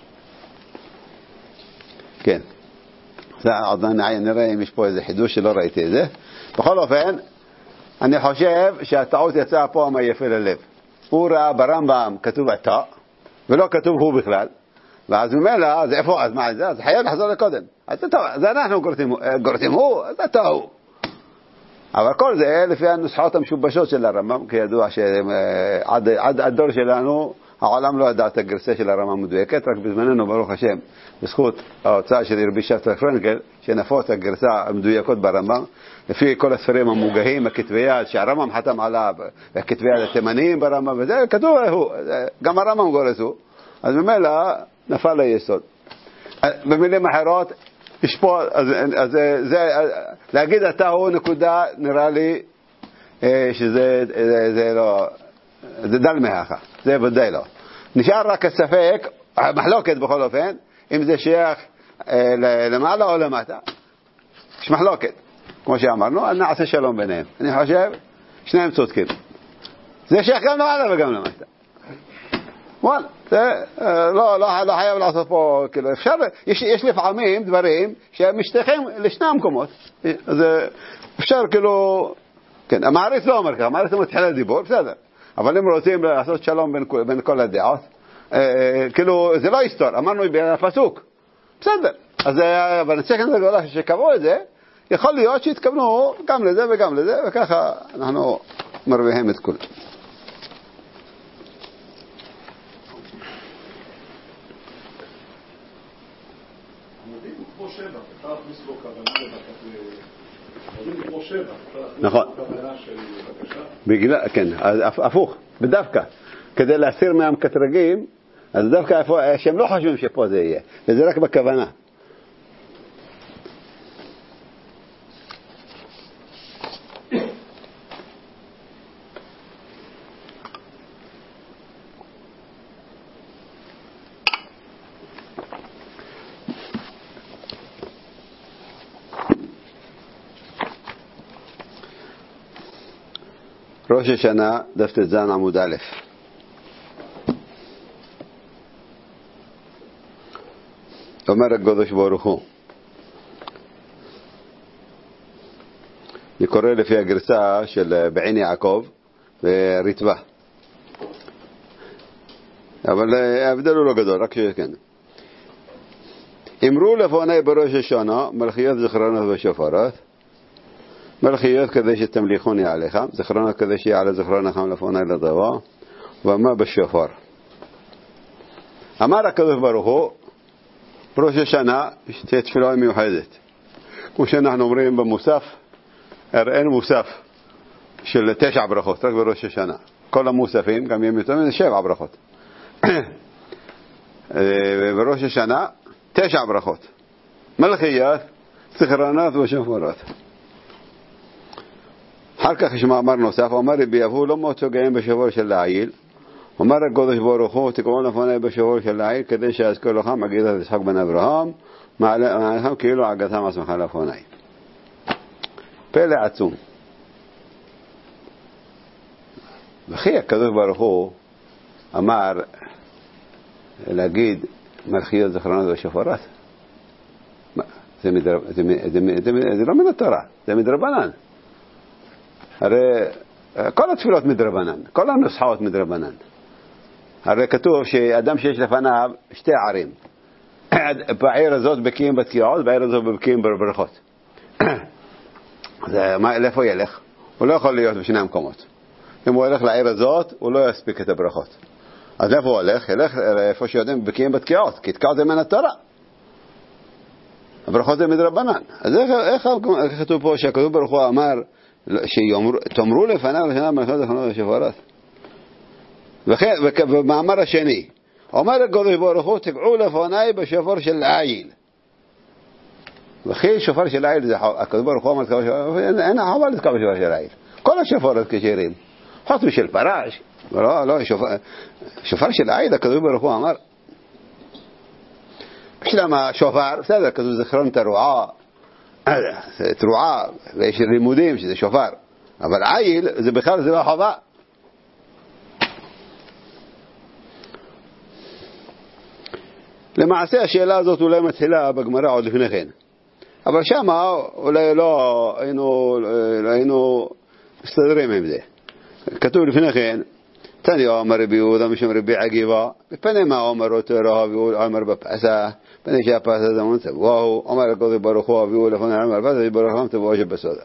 כן. עוד נראה אם יש פה איזה חידוש שלא ראיתי את זה. בכל אופן, אני חושב שהטעות יצאה פה מהיפה ללב. הוא ראה ברמב"ם כתוב אתה, ולא כתוב הוא בכלל. ואז ממילא, זה איפה, אז מה זה? אז חייב לחזור לקודם. אז אנחנו גורסים הוא, אז אתה הוא. אבל כל זה לפי הנוסחאות המשובשות של הרמב"ם, כי ידוע שעד הדור שלנו, העולם לא ידע את הגרסה של הרמב"ם מדויקת, רק בזמננו, ברוך השם, בזכות ההוצאה של רבי שבתא פרנקל, שנפוץ הגרסה המדויקות ברמב"ם, לפי כל הספרים המוגהים, הכתבי יד שהרמב"ם חתם עליו, והכתבי יד התימניים ברמב"ם, וזה כתוב הוא, גם הרמב"ם גורס הוא, אז ממילא נפל היסוד. במילים אחרות, יש פה, אז זה, להגיד אתה הוא נקודה, נראה לי שזה לא, זה דל מהכה, זה ודאי לא. נשאר רק הספק, מחלוקת בכל אופן, אם זה שייך למעלה או למטה. יש מחלוקת, כמו שאמרנו, אז נעשה שלום ביניהם. אני חושב, שניהם צודקים. זה שייך גם למעלה וגם למטה. וואלה, זה לא חייב לעשות פה, כאילו, אפשר, יש לפעמים דברים שהם משתייכים לשני המקומות. אז אפשר כאילו, כן, המעריץ לא אומר ככה, המעריץ לא מתחיל לדיבור, בסדר. אבל אם רוצים לעשות שלום בין כל הדעות, כאילו, זה לא יסתור, אמרנו בפסוק. בסדר. אז בנצח כאן לגולה שקבעו את זה, יכול להיות שהתכוונו גם לזה וגם לזה, וככה אנחנו מרוויחים את כולם. נכון. כן, הפוך, בדווקא, כדי להסיר מהמקטרגים, אז דווקא שהם לא חושבים שפה זה יהיה, וזה רק בכוונה. ראש השנה, דף ט"ז עמוד א'. אומר הקדוש ברוך הוא, אני קורא לפי הגרסה של בעין יעקב ורתב"ה, אבל ההבדל הוא לא גדול, רק שכן. אמרו לפני בראש השנה מלכיות זכרונות ושופרות, מלכיות כדי שתמליכוני עליכם, זכרונות כדי שיעלה זכרונכם לפני לדבר, ומה בשופר. אמר הקדוש ברוך הוא, בראש השנה תהיה תפילה מיוחדת. כמו שאנחנו אומרים במוסף, אין מוסף של 9 ברכות, רק בראש השנה. כל המוספים, גם ימים יותר, זה 7 ברכות. בראש השנה 9 ברכות. מלכיות, זכרונות ושופרות. אחר כך יש מאמר נוסף, אומר רבי אבו לא מוצא גאים בשופר של לעיל. אומר הקדוש ברוך הוא, תקראו לפני בשופר של לעיל, כדי שיזכור לכם עגידת יצחק בן אברהם, מעליכם כאילו עגתם עצמך לפני. פלא עצום. וכי הקדוש ברוך הוא אמר להגיד מלכיות זכרונות ושופרות. זה לא מן התורה, זה מדרבנן. הרי כל התפילות מדרבנן, כל הנוסחאות מדרבנן. הרי כתוב שאדם שיש לפניו 2 ערים, בעיר הזאת בקיאים בתקיעות, בעיר הזאת בקיאים בברכות. לאיפה ילך? הוא לא יכול להיות בשני המקומות. אם הוא הולך לעיר הזאת, הוא לא יספיק את הברכות. אז לאיפה הוא הולך? ילך לאיפה שיודעים בקיאים בתקיעות, כי תקיעות זה מן התורה. הברכות זה מדרבנן. אז איך כתוב פה שהכתוב ברוך הוא אמר שתאמרו לפניו לשנה מלכות זכרונות ושופרות? ובמאמר השני אומר הקדוש ברוך הוא, תקעו לפני בשופר של לעיל. וכי שופר של לעיל זה הקדוש ברוך הוא אמר, אין חובה לתקוע בשופר של לעיל. כל השופרות כשרים, חוץ משל פרש, שופר של לעיל הקדוש ברוך הוא אמר. בשלמה שופר, בסדר, כתוב זכרון תרועה, ויש לימודים שזה שופר, אבל עיל זה בכלל זה לא חובה. למעשה השאלה הזאת אולי מתחילה בגמרא עוד לפני כן, אבל שמה אולי לא היינו מסתדרים עם זה. כתוב לפני כן, תני אומר רבי יהודה משום רבי עקיבא, בפני מה אומר אותו רב אומר בפסח, פני שהפסח זה מונצב, וואו, אומר הקדוש ברוך הוא אביהו לפני עמר פסח, יברכם תבואו שבסודה.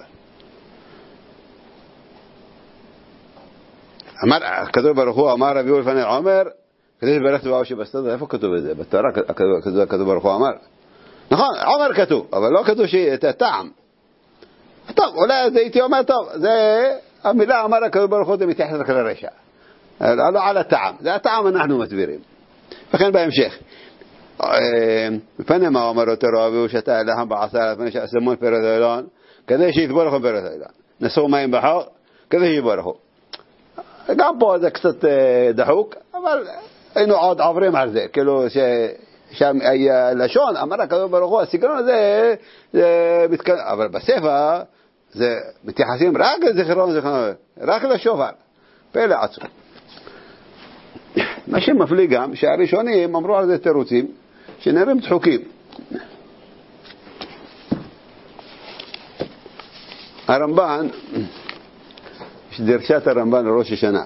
הקדוש ברוך הוא אמר אביהו לפני עמר, כדי שברך תבואו שבסודה. איפה כתוב את זה? בתורה כתוב ברוך הוא אמר. נכון, עמר כתוב, אבל לא כתוב את הטעם. טוב, אולי זה הייתי אומר טוב, זה המילה אמר הקדוש ברוך הוא זה מתייחס רק לרשע. לא על הטעם, זה הטעם אנחנו מסבירים. וכן בהמשך, فنما أمر ترابي وشتاء لهم بعصارة فنشأ سمون فرثيلان كذا شيء يتبرخوا فرثيلان نسوا ما ينبحوا كذا يبرخوا قام بوزك ست دحوك أمر إنه عاد عفري معرزة كله شام أي لشون أمر كذا برخوا سكرنا زي بتك أمر بسيفة زي متحسين راكل ذخران راكل الشوفر بلا عصر ماشي مفلقام شعري شوني ممروع على التروتيم شنرمت حكيم الرمبان درشات الرمبان روش شناء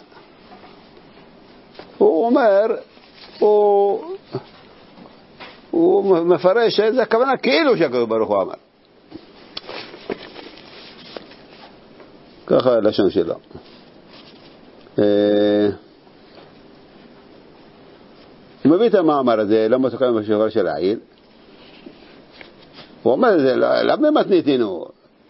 وعمر ومفرش إذا كمان كيلو شكله بروح عمر كخا لشان شلا ما بيته ما عمر ذي لما تكلم في شغل شرعيل وما ذي لما ما تنيتينه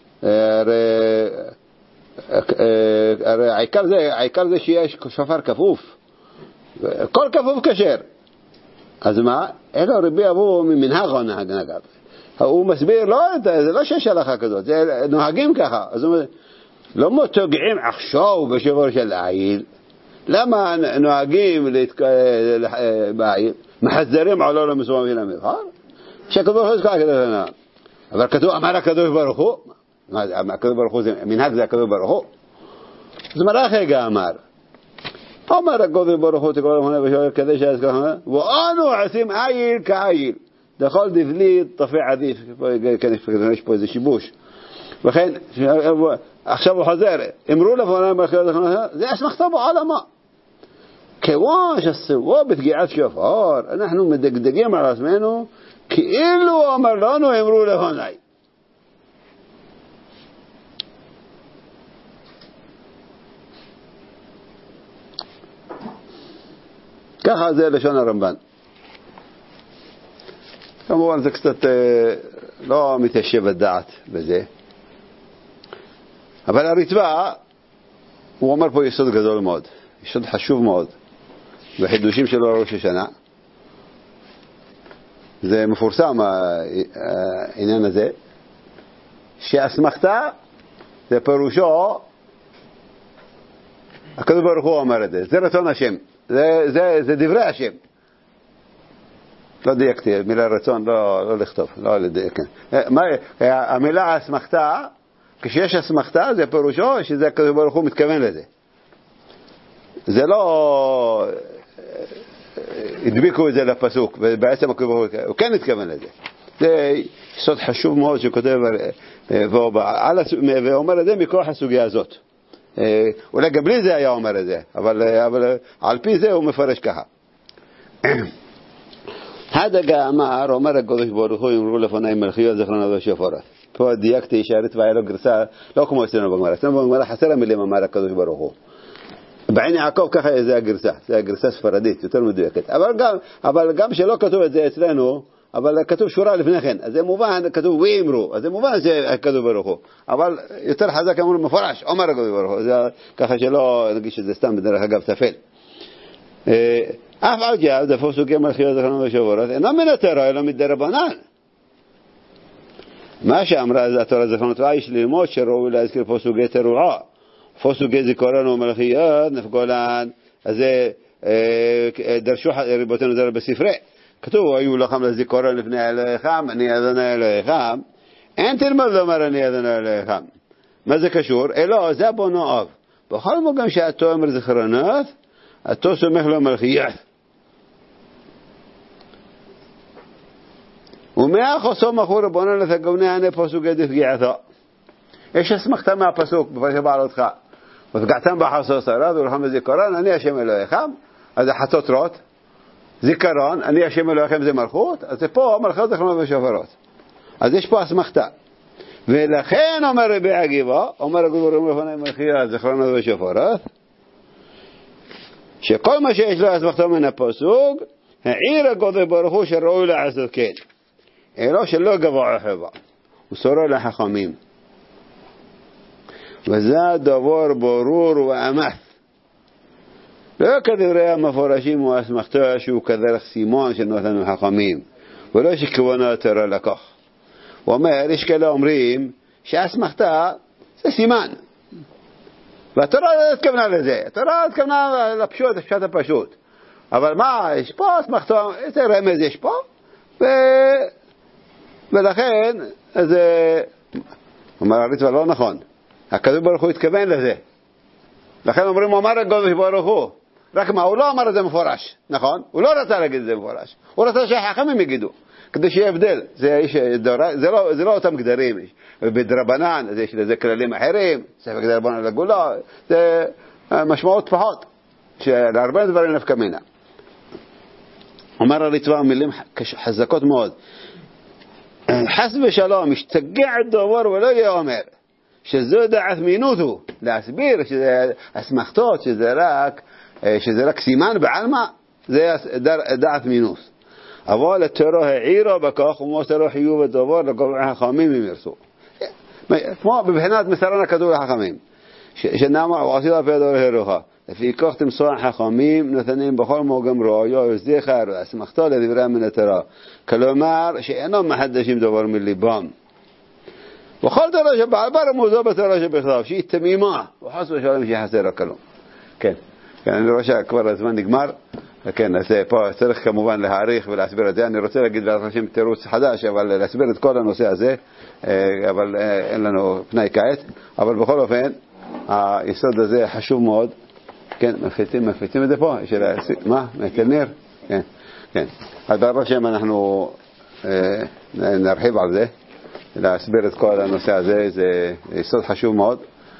عيكر ذي شيء شفر كفوف كل كفوف كشير أزمع إلا ربي أبوه منها غنى هجناك هو مسبير لا شيء شلخه كذا زي نهاجم كها أزمع لما تقعين عخشاو بشغل شرعيل لما نهاجم بعيد محذرين على الله مسوى فينا مخار شكله هذا كذا هنا بركته أمره كذا برخو ما كذا برخو من هذا كذا برخو زمرا خير أمر كذا برخو تقول هنا بشغل كذا شيء كذا وأنا عسيم عيل كعيل دخل دفلي طفيع عذيف كان يفكرناش بوزي شبوش وخين أخشبوا حذر امروا لفنا ما كذا زي اسم خطبوا على ما كواش السواب بتقعد شفار نحن مدقدقين على اسمينه كإلو أمرانو امروا لفنا كها زي لشان الرمبان كما زكستت لا متشبه الدعت بزي אבל הרצפה הוא אומר פה יסוד גדול מאוד, יסוד חשוב מאוד בחידושים שלו על ראש השנה. זה מפורסם העניין הזה שהסמכתה זה פירושו הקדוש ברוך הוא אומר את זה רצון השם, זה דברי השם. לא דייקתי, מילה רצון לא לכתוב, לא לדייק. המילה הסמכתה, כשיש הסמכתה זה פירושו שזה הקדוש ברוך הוא מתכוון לזה. זה לא הדביקו את זה לפסוק, ובעצם הקדוש ברוך הוא כן מתכוון לזה. זה יסוד חשוב מאוד שכותב ואומר את זה מכוח הסוגיה הזאת. אולי גם בלי זה היה אומר את זה, אבל על פי זה הוא מפרש ככה. הדגה אמר, אומר הקדוש ברוך הוא, אמרו לפני מלכיות זכרונה ושופרות. פה דייקתי השארית והיה לו גרסה, לא כמו אצלנו בגמרא. אצלנו בגמרא חסר המילים אמר הקדוש ברוך הוא. בעין יעקב ככה זה הגרסה, זה הגרסה ספרדית, יותר מדויקת. אבל גם שלא כתוב את זה אצלנו, אבל כתוב שורה לפני כן. אז זה מובן, כתוב ואמרו, אז זה מובן שהקדוש ברוך הוא. אבל יותר חזק אמרו מפורש, אומר הקדוש ברוך הוא. זה ככה שלא נגיש את זה סתם בדרך אגב תפל. אף על גב, דפו סוגי מלכיות זכרונה ושופרות, אינו מן התורה, אלא מדרבנן. מה שאמרה התורה זכרונה תורה, יש ללמוד שראוי להזכיר פה סוגי תרועה. פה סוגי זיכרון ומלכיות, נפגולן, אז זה דרשו ריבותינו זר בספרי. כתוב, היו לכם לזיכרון לפני אלוהיכם, אני אדוני אלוהיכם. אין תלמד לומר אני אדוני אלוהיכם. מה זה קשור? אלא, זה בונו אב. בכל מוגם שאתו אומר זכרונות, אתו סומך לו מלכיות. ומאה חוסו מחור רבונו לתגוני ענה פסוקי דפגיעתו. יש אסמכתה מהפסוק, בפרשת בעלותך. ופגעתם בחסוס הרד, ולכם בזיכרון, אני השם אלוהיכם. אז זה חצות רות. זיכרון, אני השם אלוהיכם זה מלכות. אז זה פה מלכות זכרונה ושופרות. אז יש פה אסמכתה. ולכן אומר רבי עקיבא, אומר הגבורים לפני מלכיות זכרונה ושופרות, שכל מה שיש לו אסמכתה מן הפסוק, העיר הקדוש ברוך הוא שראוי לעשות כן. אלו שלא גבוה חובה. הוא סורו לחכמים. וזה דבר ברור ואמת. לא כדברי המפורשים הוא אסמכתו שהוא כדרך סימון שנותנו חכמים. ולא יש כוונה תורה לקח. הוא אומר, יש כאלה אומרים שהאסמכתה זה סימן, והתורה לא התכוונה לזה, התורה התכוונה לפשוט, הפשט הפשוט. אבל מה, יש פה אסמכתה, איזה רמז יש פה, ולכן, אז אומר הריטב"א לא נכון, הקדוש ברוך הוא התכוון לזה. לכן אומרים, הוא אמר הקדוש ברוך הוא, רק מה, הוא לא אמר את זה מפורש, נכון? הוא לא רצה להגיד את זה מפורש, הוא רצה שהחכמים יגידו, כדי שיהיה הבדל. זה לא אותם גדרים, בדרבנן, יש לזה כללים אחרים, ספק דרבנן לגולה, זה משמעות פחות, שלהרבה דברים נפקא מינה. אומר הריטב"א מילים חזקות מאוד, חס ושלום, משתגע דבר ולא יאמר, שזו דעת מינות הוא, להסביר שזה אסמכתות, שזה רק סימן בעלמא, זה דעת מינוס. אבל התורה העירה בכך ומוסרו חיוב הדבר לכל החכמים אם ירצו. כמו בבחינת מסרן הכתוב לחכמים, שנאמר ועשית לפי הדבר הרוחה, לפי כך תמסור החכמים נתנים בכל מוגם ראיה וזכר ואסמכתו לדברי מן התורה, כלומר שאינם מחדשים דבר מליבם. וכל תורה שבעל בר מוזו בתורה שבכתב, שהיא תמימה, וחס ושלום שהיא חסר הכלום. כן, אני רואה שכבר הזמן נגמר, כן, אז פה צריך כמובן להעריך ולהסביר את זה. אני רוצה להגיד לאנשים תירוץ חדש, אבל להסביר את כל הנושא הזה, אבל אין לנו פנאי כעת. אבל בכל אופן, היסוד הזה חשוב מאוד. כן, מפיצים את זה פה. מה? תלניר? כן, כן. אז בעזרת השם אנחנו נרחיב על זה, להסביר את כל הנושא הזה. זה יסוד חשוב מאוד.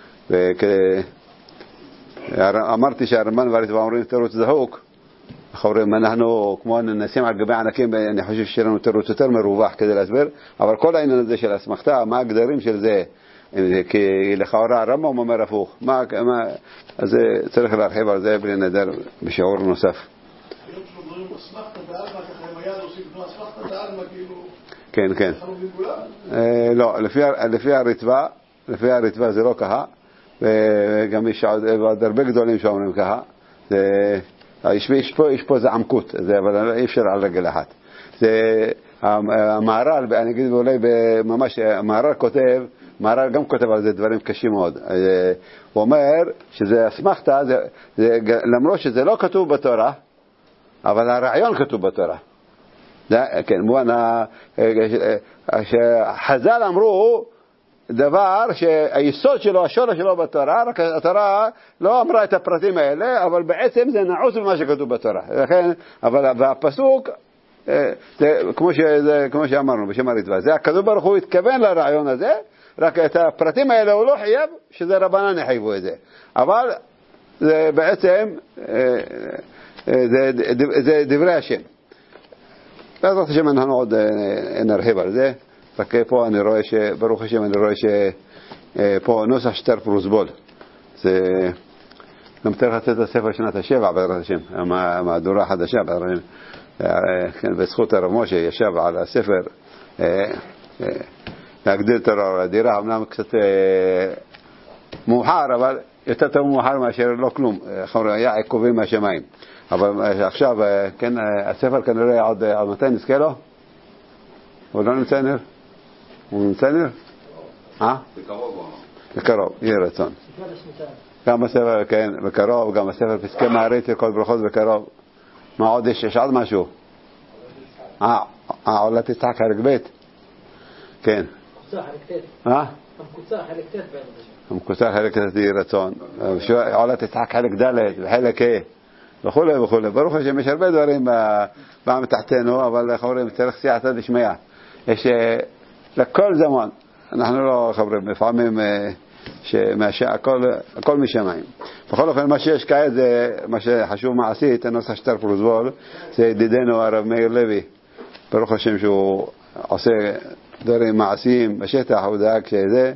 אמרתי שהרמב"ן והריטב"א אומרים תירוץ זהוק. חברים, אנחנו כמו נשים על גבי ענקים, אני חושב שיהיה לנו תירוץ יותר מרווח כדי להסביר, אבל כל העניין הזה של הסמכתה, מה הגדרים של זה, כי לכאורה הרמב"ם אומר הפוך, אז צריך להרחיב על זה בלי נדר בשיעור נוסף. היום שאומרים אסמכתה בעלמא, ככה עם היד עושים כמו אסמכתה בעלמא, כאילו... כן, כן. לא, לפי הריטב"א זה לא ככה, וגם יש עוד הרבה גדולים שאומרים ככה, יש פה זה עמקות, אבל אי אפשר על רגל אחת. המהר"ל, אני אגיד אולי ממש, המהר"ל גם כותב על זה דברים קשים מאוד. הוא אומר שזה אסמכתה, למרות שזה לא כתוב בתורה, אבל הרעיון כתוב בתורה. כן, שחז"ל אמרו דבר שהיסוד שלו, השורש שלו בתורה, רק התורה לא אמרה את הפרטים האלה, אבל בעצם זה נעוץ במה שכתוב בתורה. לכן, אבל הפסוק, כמו שאמרנו בשם הריטב"א, זה הקדוש ברוך הוא התכוון לרעיון הזה, רק את הפרטים האלה הוא לא חייב, שזה רבנן יחייבו את זה. אבל זה בעצם, זה דברי השם. בעזרת השם אנחנו עוד נרחיב על זה. רק פה אני רואה ברוך השם, אני רואה שפה נוסח שטר פרוסבול. זה גם צריך לצאת הספר שנת השבע בעזרת השם, המהדורה החדשה בעזרת השם. בזכות הרב משה ישב על הספר להגדיל את הדירה, אמנם קצת מאוחר, אבל יותר טוב מאוחר מאשר לא כלום, היה עיכובים מהשמיים. אבל עכשיו, כן, הספר כנראה עוד מתי נזכה לו? הוא לא נמצא נר? הוא נמצא נר? בקרוב, יהיה רצון. גם הספר, כן, בקרוב, גם הספר פסקי מערית וכל ברכות בקרוב. מה עוד יש עוד משהו? עולת יצחק חלק ב' כן. המקוצר חלק ט' יהיה רצון. עולת יצחק חלק ד' וחלק ה' וכו' וכו'. ברוך השם יש הרבה דברים בעם תחתנו, אבל חברים צריך סייעתא דשמיא. יש לכל זמן, אנחנו לא חברים, לפעמים הכל משמיים. בכל אופן מה שיש כעת זה מה שחשוב מעשית, הנוסח שטר פרוסבול, זה ידידנו הרב מאיר לוי, ברוך השם שהוא עושה דברים מעשיים בשטח, הוא דאג שזה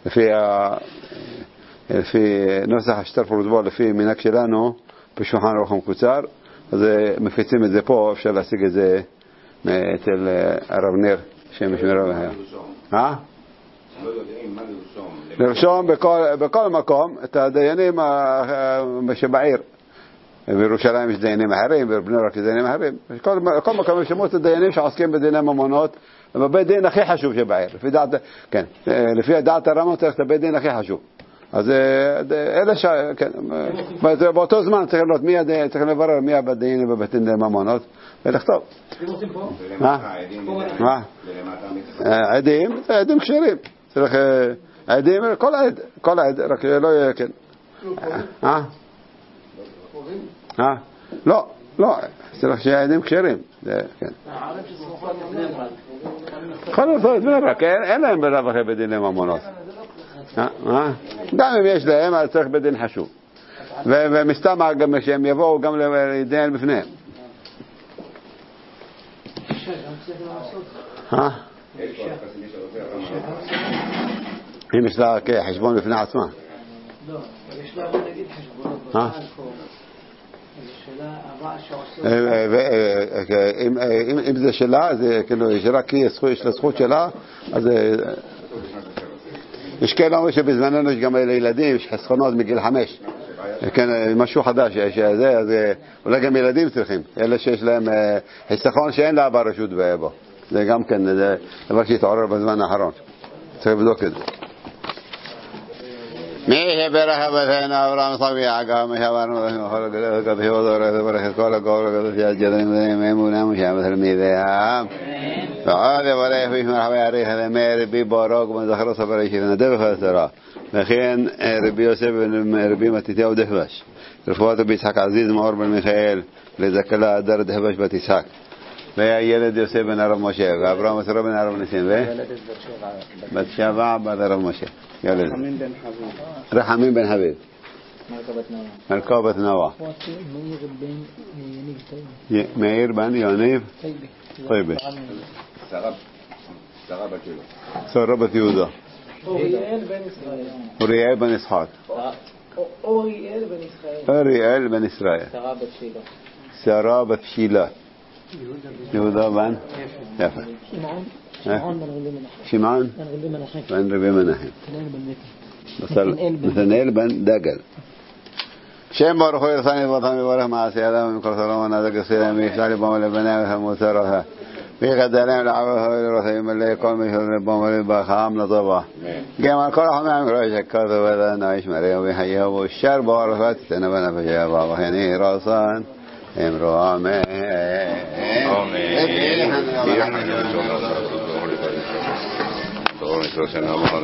לפי נוסח שטר פרוסבול, לפי מנהג שלנו בשולחן ערוך המקוצר, אז מפיצים את זה פה, אפשר להשיג את זה אצל הרב ניר שמשמרו להם. לא יודעים מה לרשום בכל מקום את הדיינים שבעיר. בירושלים יש דיינים אחרים, בבני ברק יש דיינים אחרים. כל מקום שמות הדיינים שעוסקים בדיני ממונות, בבית דין הכי חשוב שבעיר. לפי דעת הרמב"ם צריך את הבית דין הכי חשוב. אז אלה באותו זמן צריך לברר מי הבית דין בבית דין ממונות ולכתוב. עדים, עדים כשרים. צריך עדים, כל עד, רק לא יהיה, כן. לא, צריך שיהיה עדים כשרים. אין להם בלב אחרי בדיני ממונות. גם אם יש להם, אז צריך בדין חשוב. ומסתמא גם שהם יבואו גם לידיין בפניהם. אם יש לה חשבון בפני עצמה. לא, יש לה נגיד חשבון. אם זה שלה, זה כאילו יש רק יש לה זכות שלה, אז יש כאלה אומרים שבזמננו יש גם לילדים, יש חסכונות מגיל 5. כן, משהו חדש, אז אולי גם ילדים צריכים, אלה שיש להם חסכון שאין לה ברשות בו. זה גם כן, זה דבר שהתעורר בזמן האחרון. צריך לבדוק את זה. מי שברך בתינו אברהם סביע גם שעברנו בכל גדול כתחיו ודורך וברך את כל הגול הגדול שיג'דים ואמונם ושאמת תלמידיהם ועוד יברך וישמר חבי עריך למי רבי ברוק ומזכרו ספר אישי ונדב וחסרה וכן רבי יוסף ורבי מתתיהו דהבש רפואת רבי יצחק עזיז מאור בן מיכאל לזקלה אדר דהבש בת יצחק וילד יוסף בן הרב משה ואברהם מסרו בן הרב ניסים בת שבע בת הרב משה רחמים בן חביב מרכבת נווה מאיר בן יניב طيبة سارة בת יהודה אוריאל בן יצחק אוריאל בן ישראל שרה בת שילה יהודה בן יפה שמעון בן רבי מנחם נתנאל בן דגל שם ברוך הוא ירסני ובטן וברך מעשי אדם ומכל סלום ונזק הסילם וישלח לבום ולבניה וחמוצרها ויחד עליהם לעבוה ולרוסה ימלא כל מישהו לבום ולבחם לטובה גם על כל החומם ראש הכת ובדן נעיש מראה וביחיה ובושר בערפת תתנה בנפשיה ובחייני רסן אמרו אמן אמן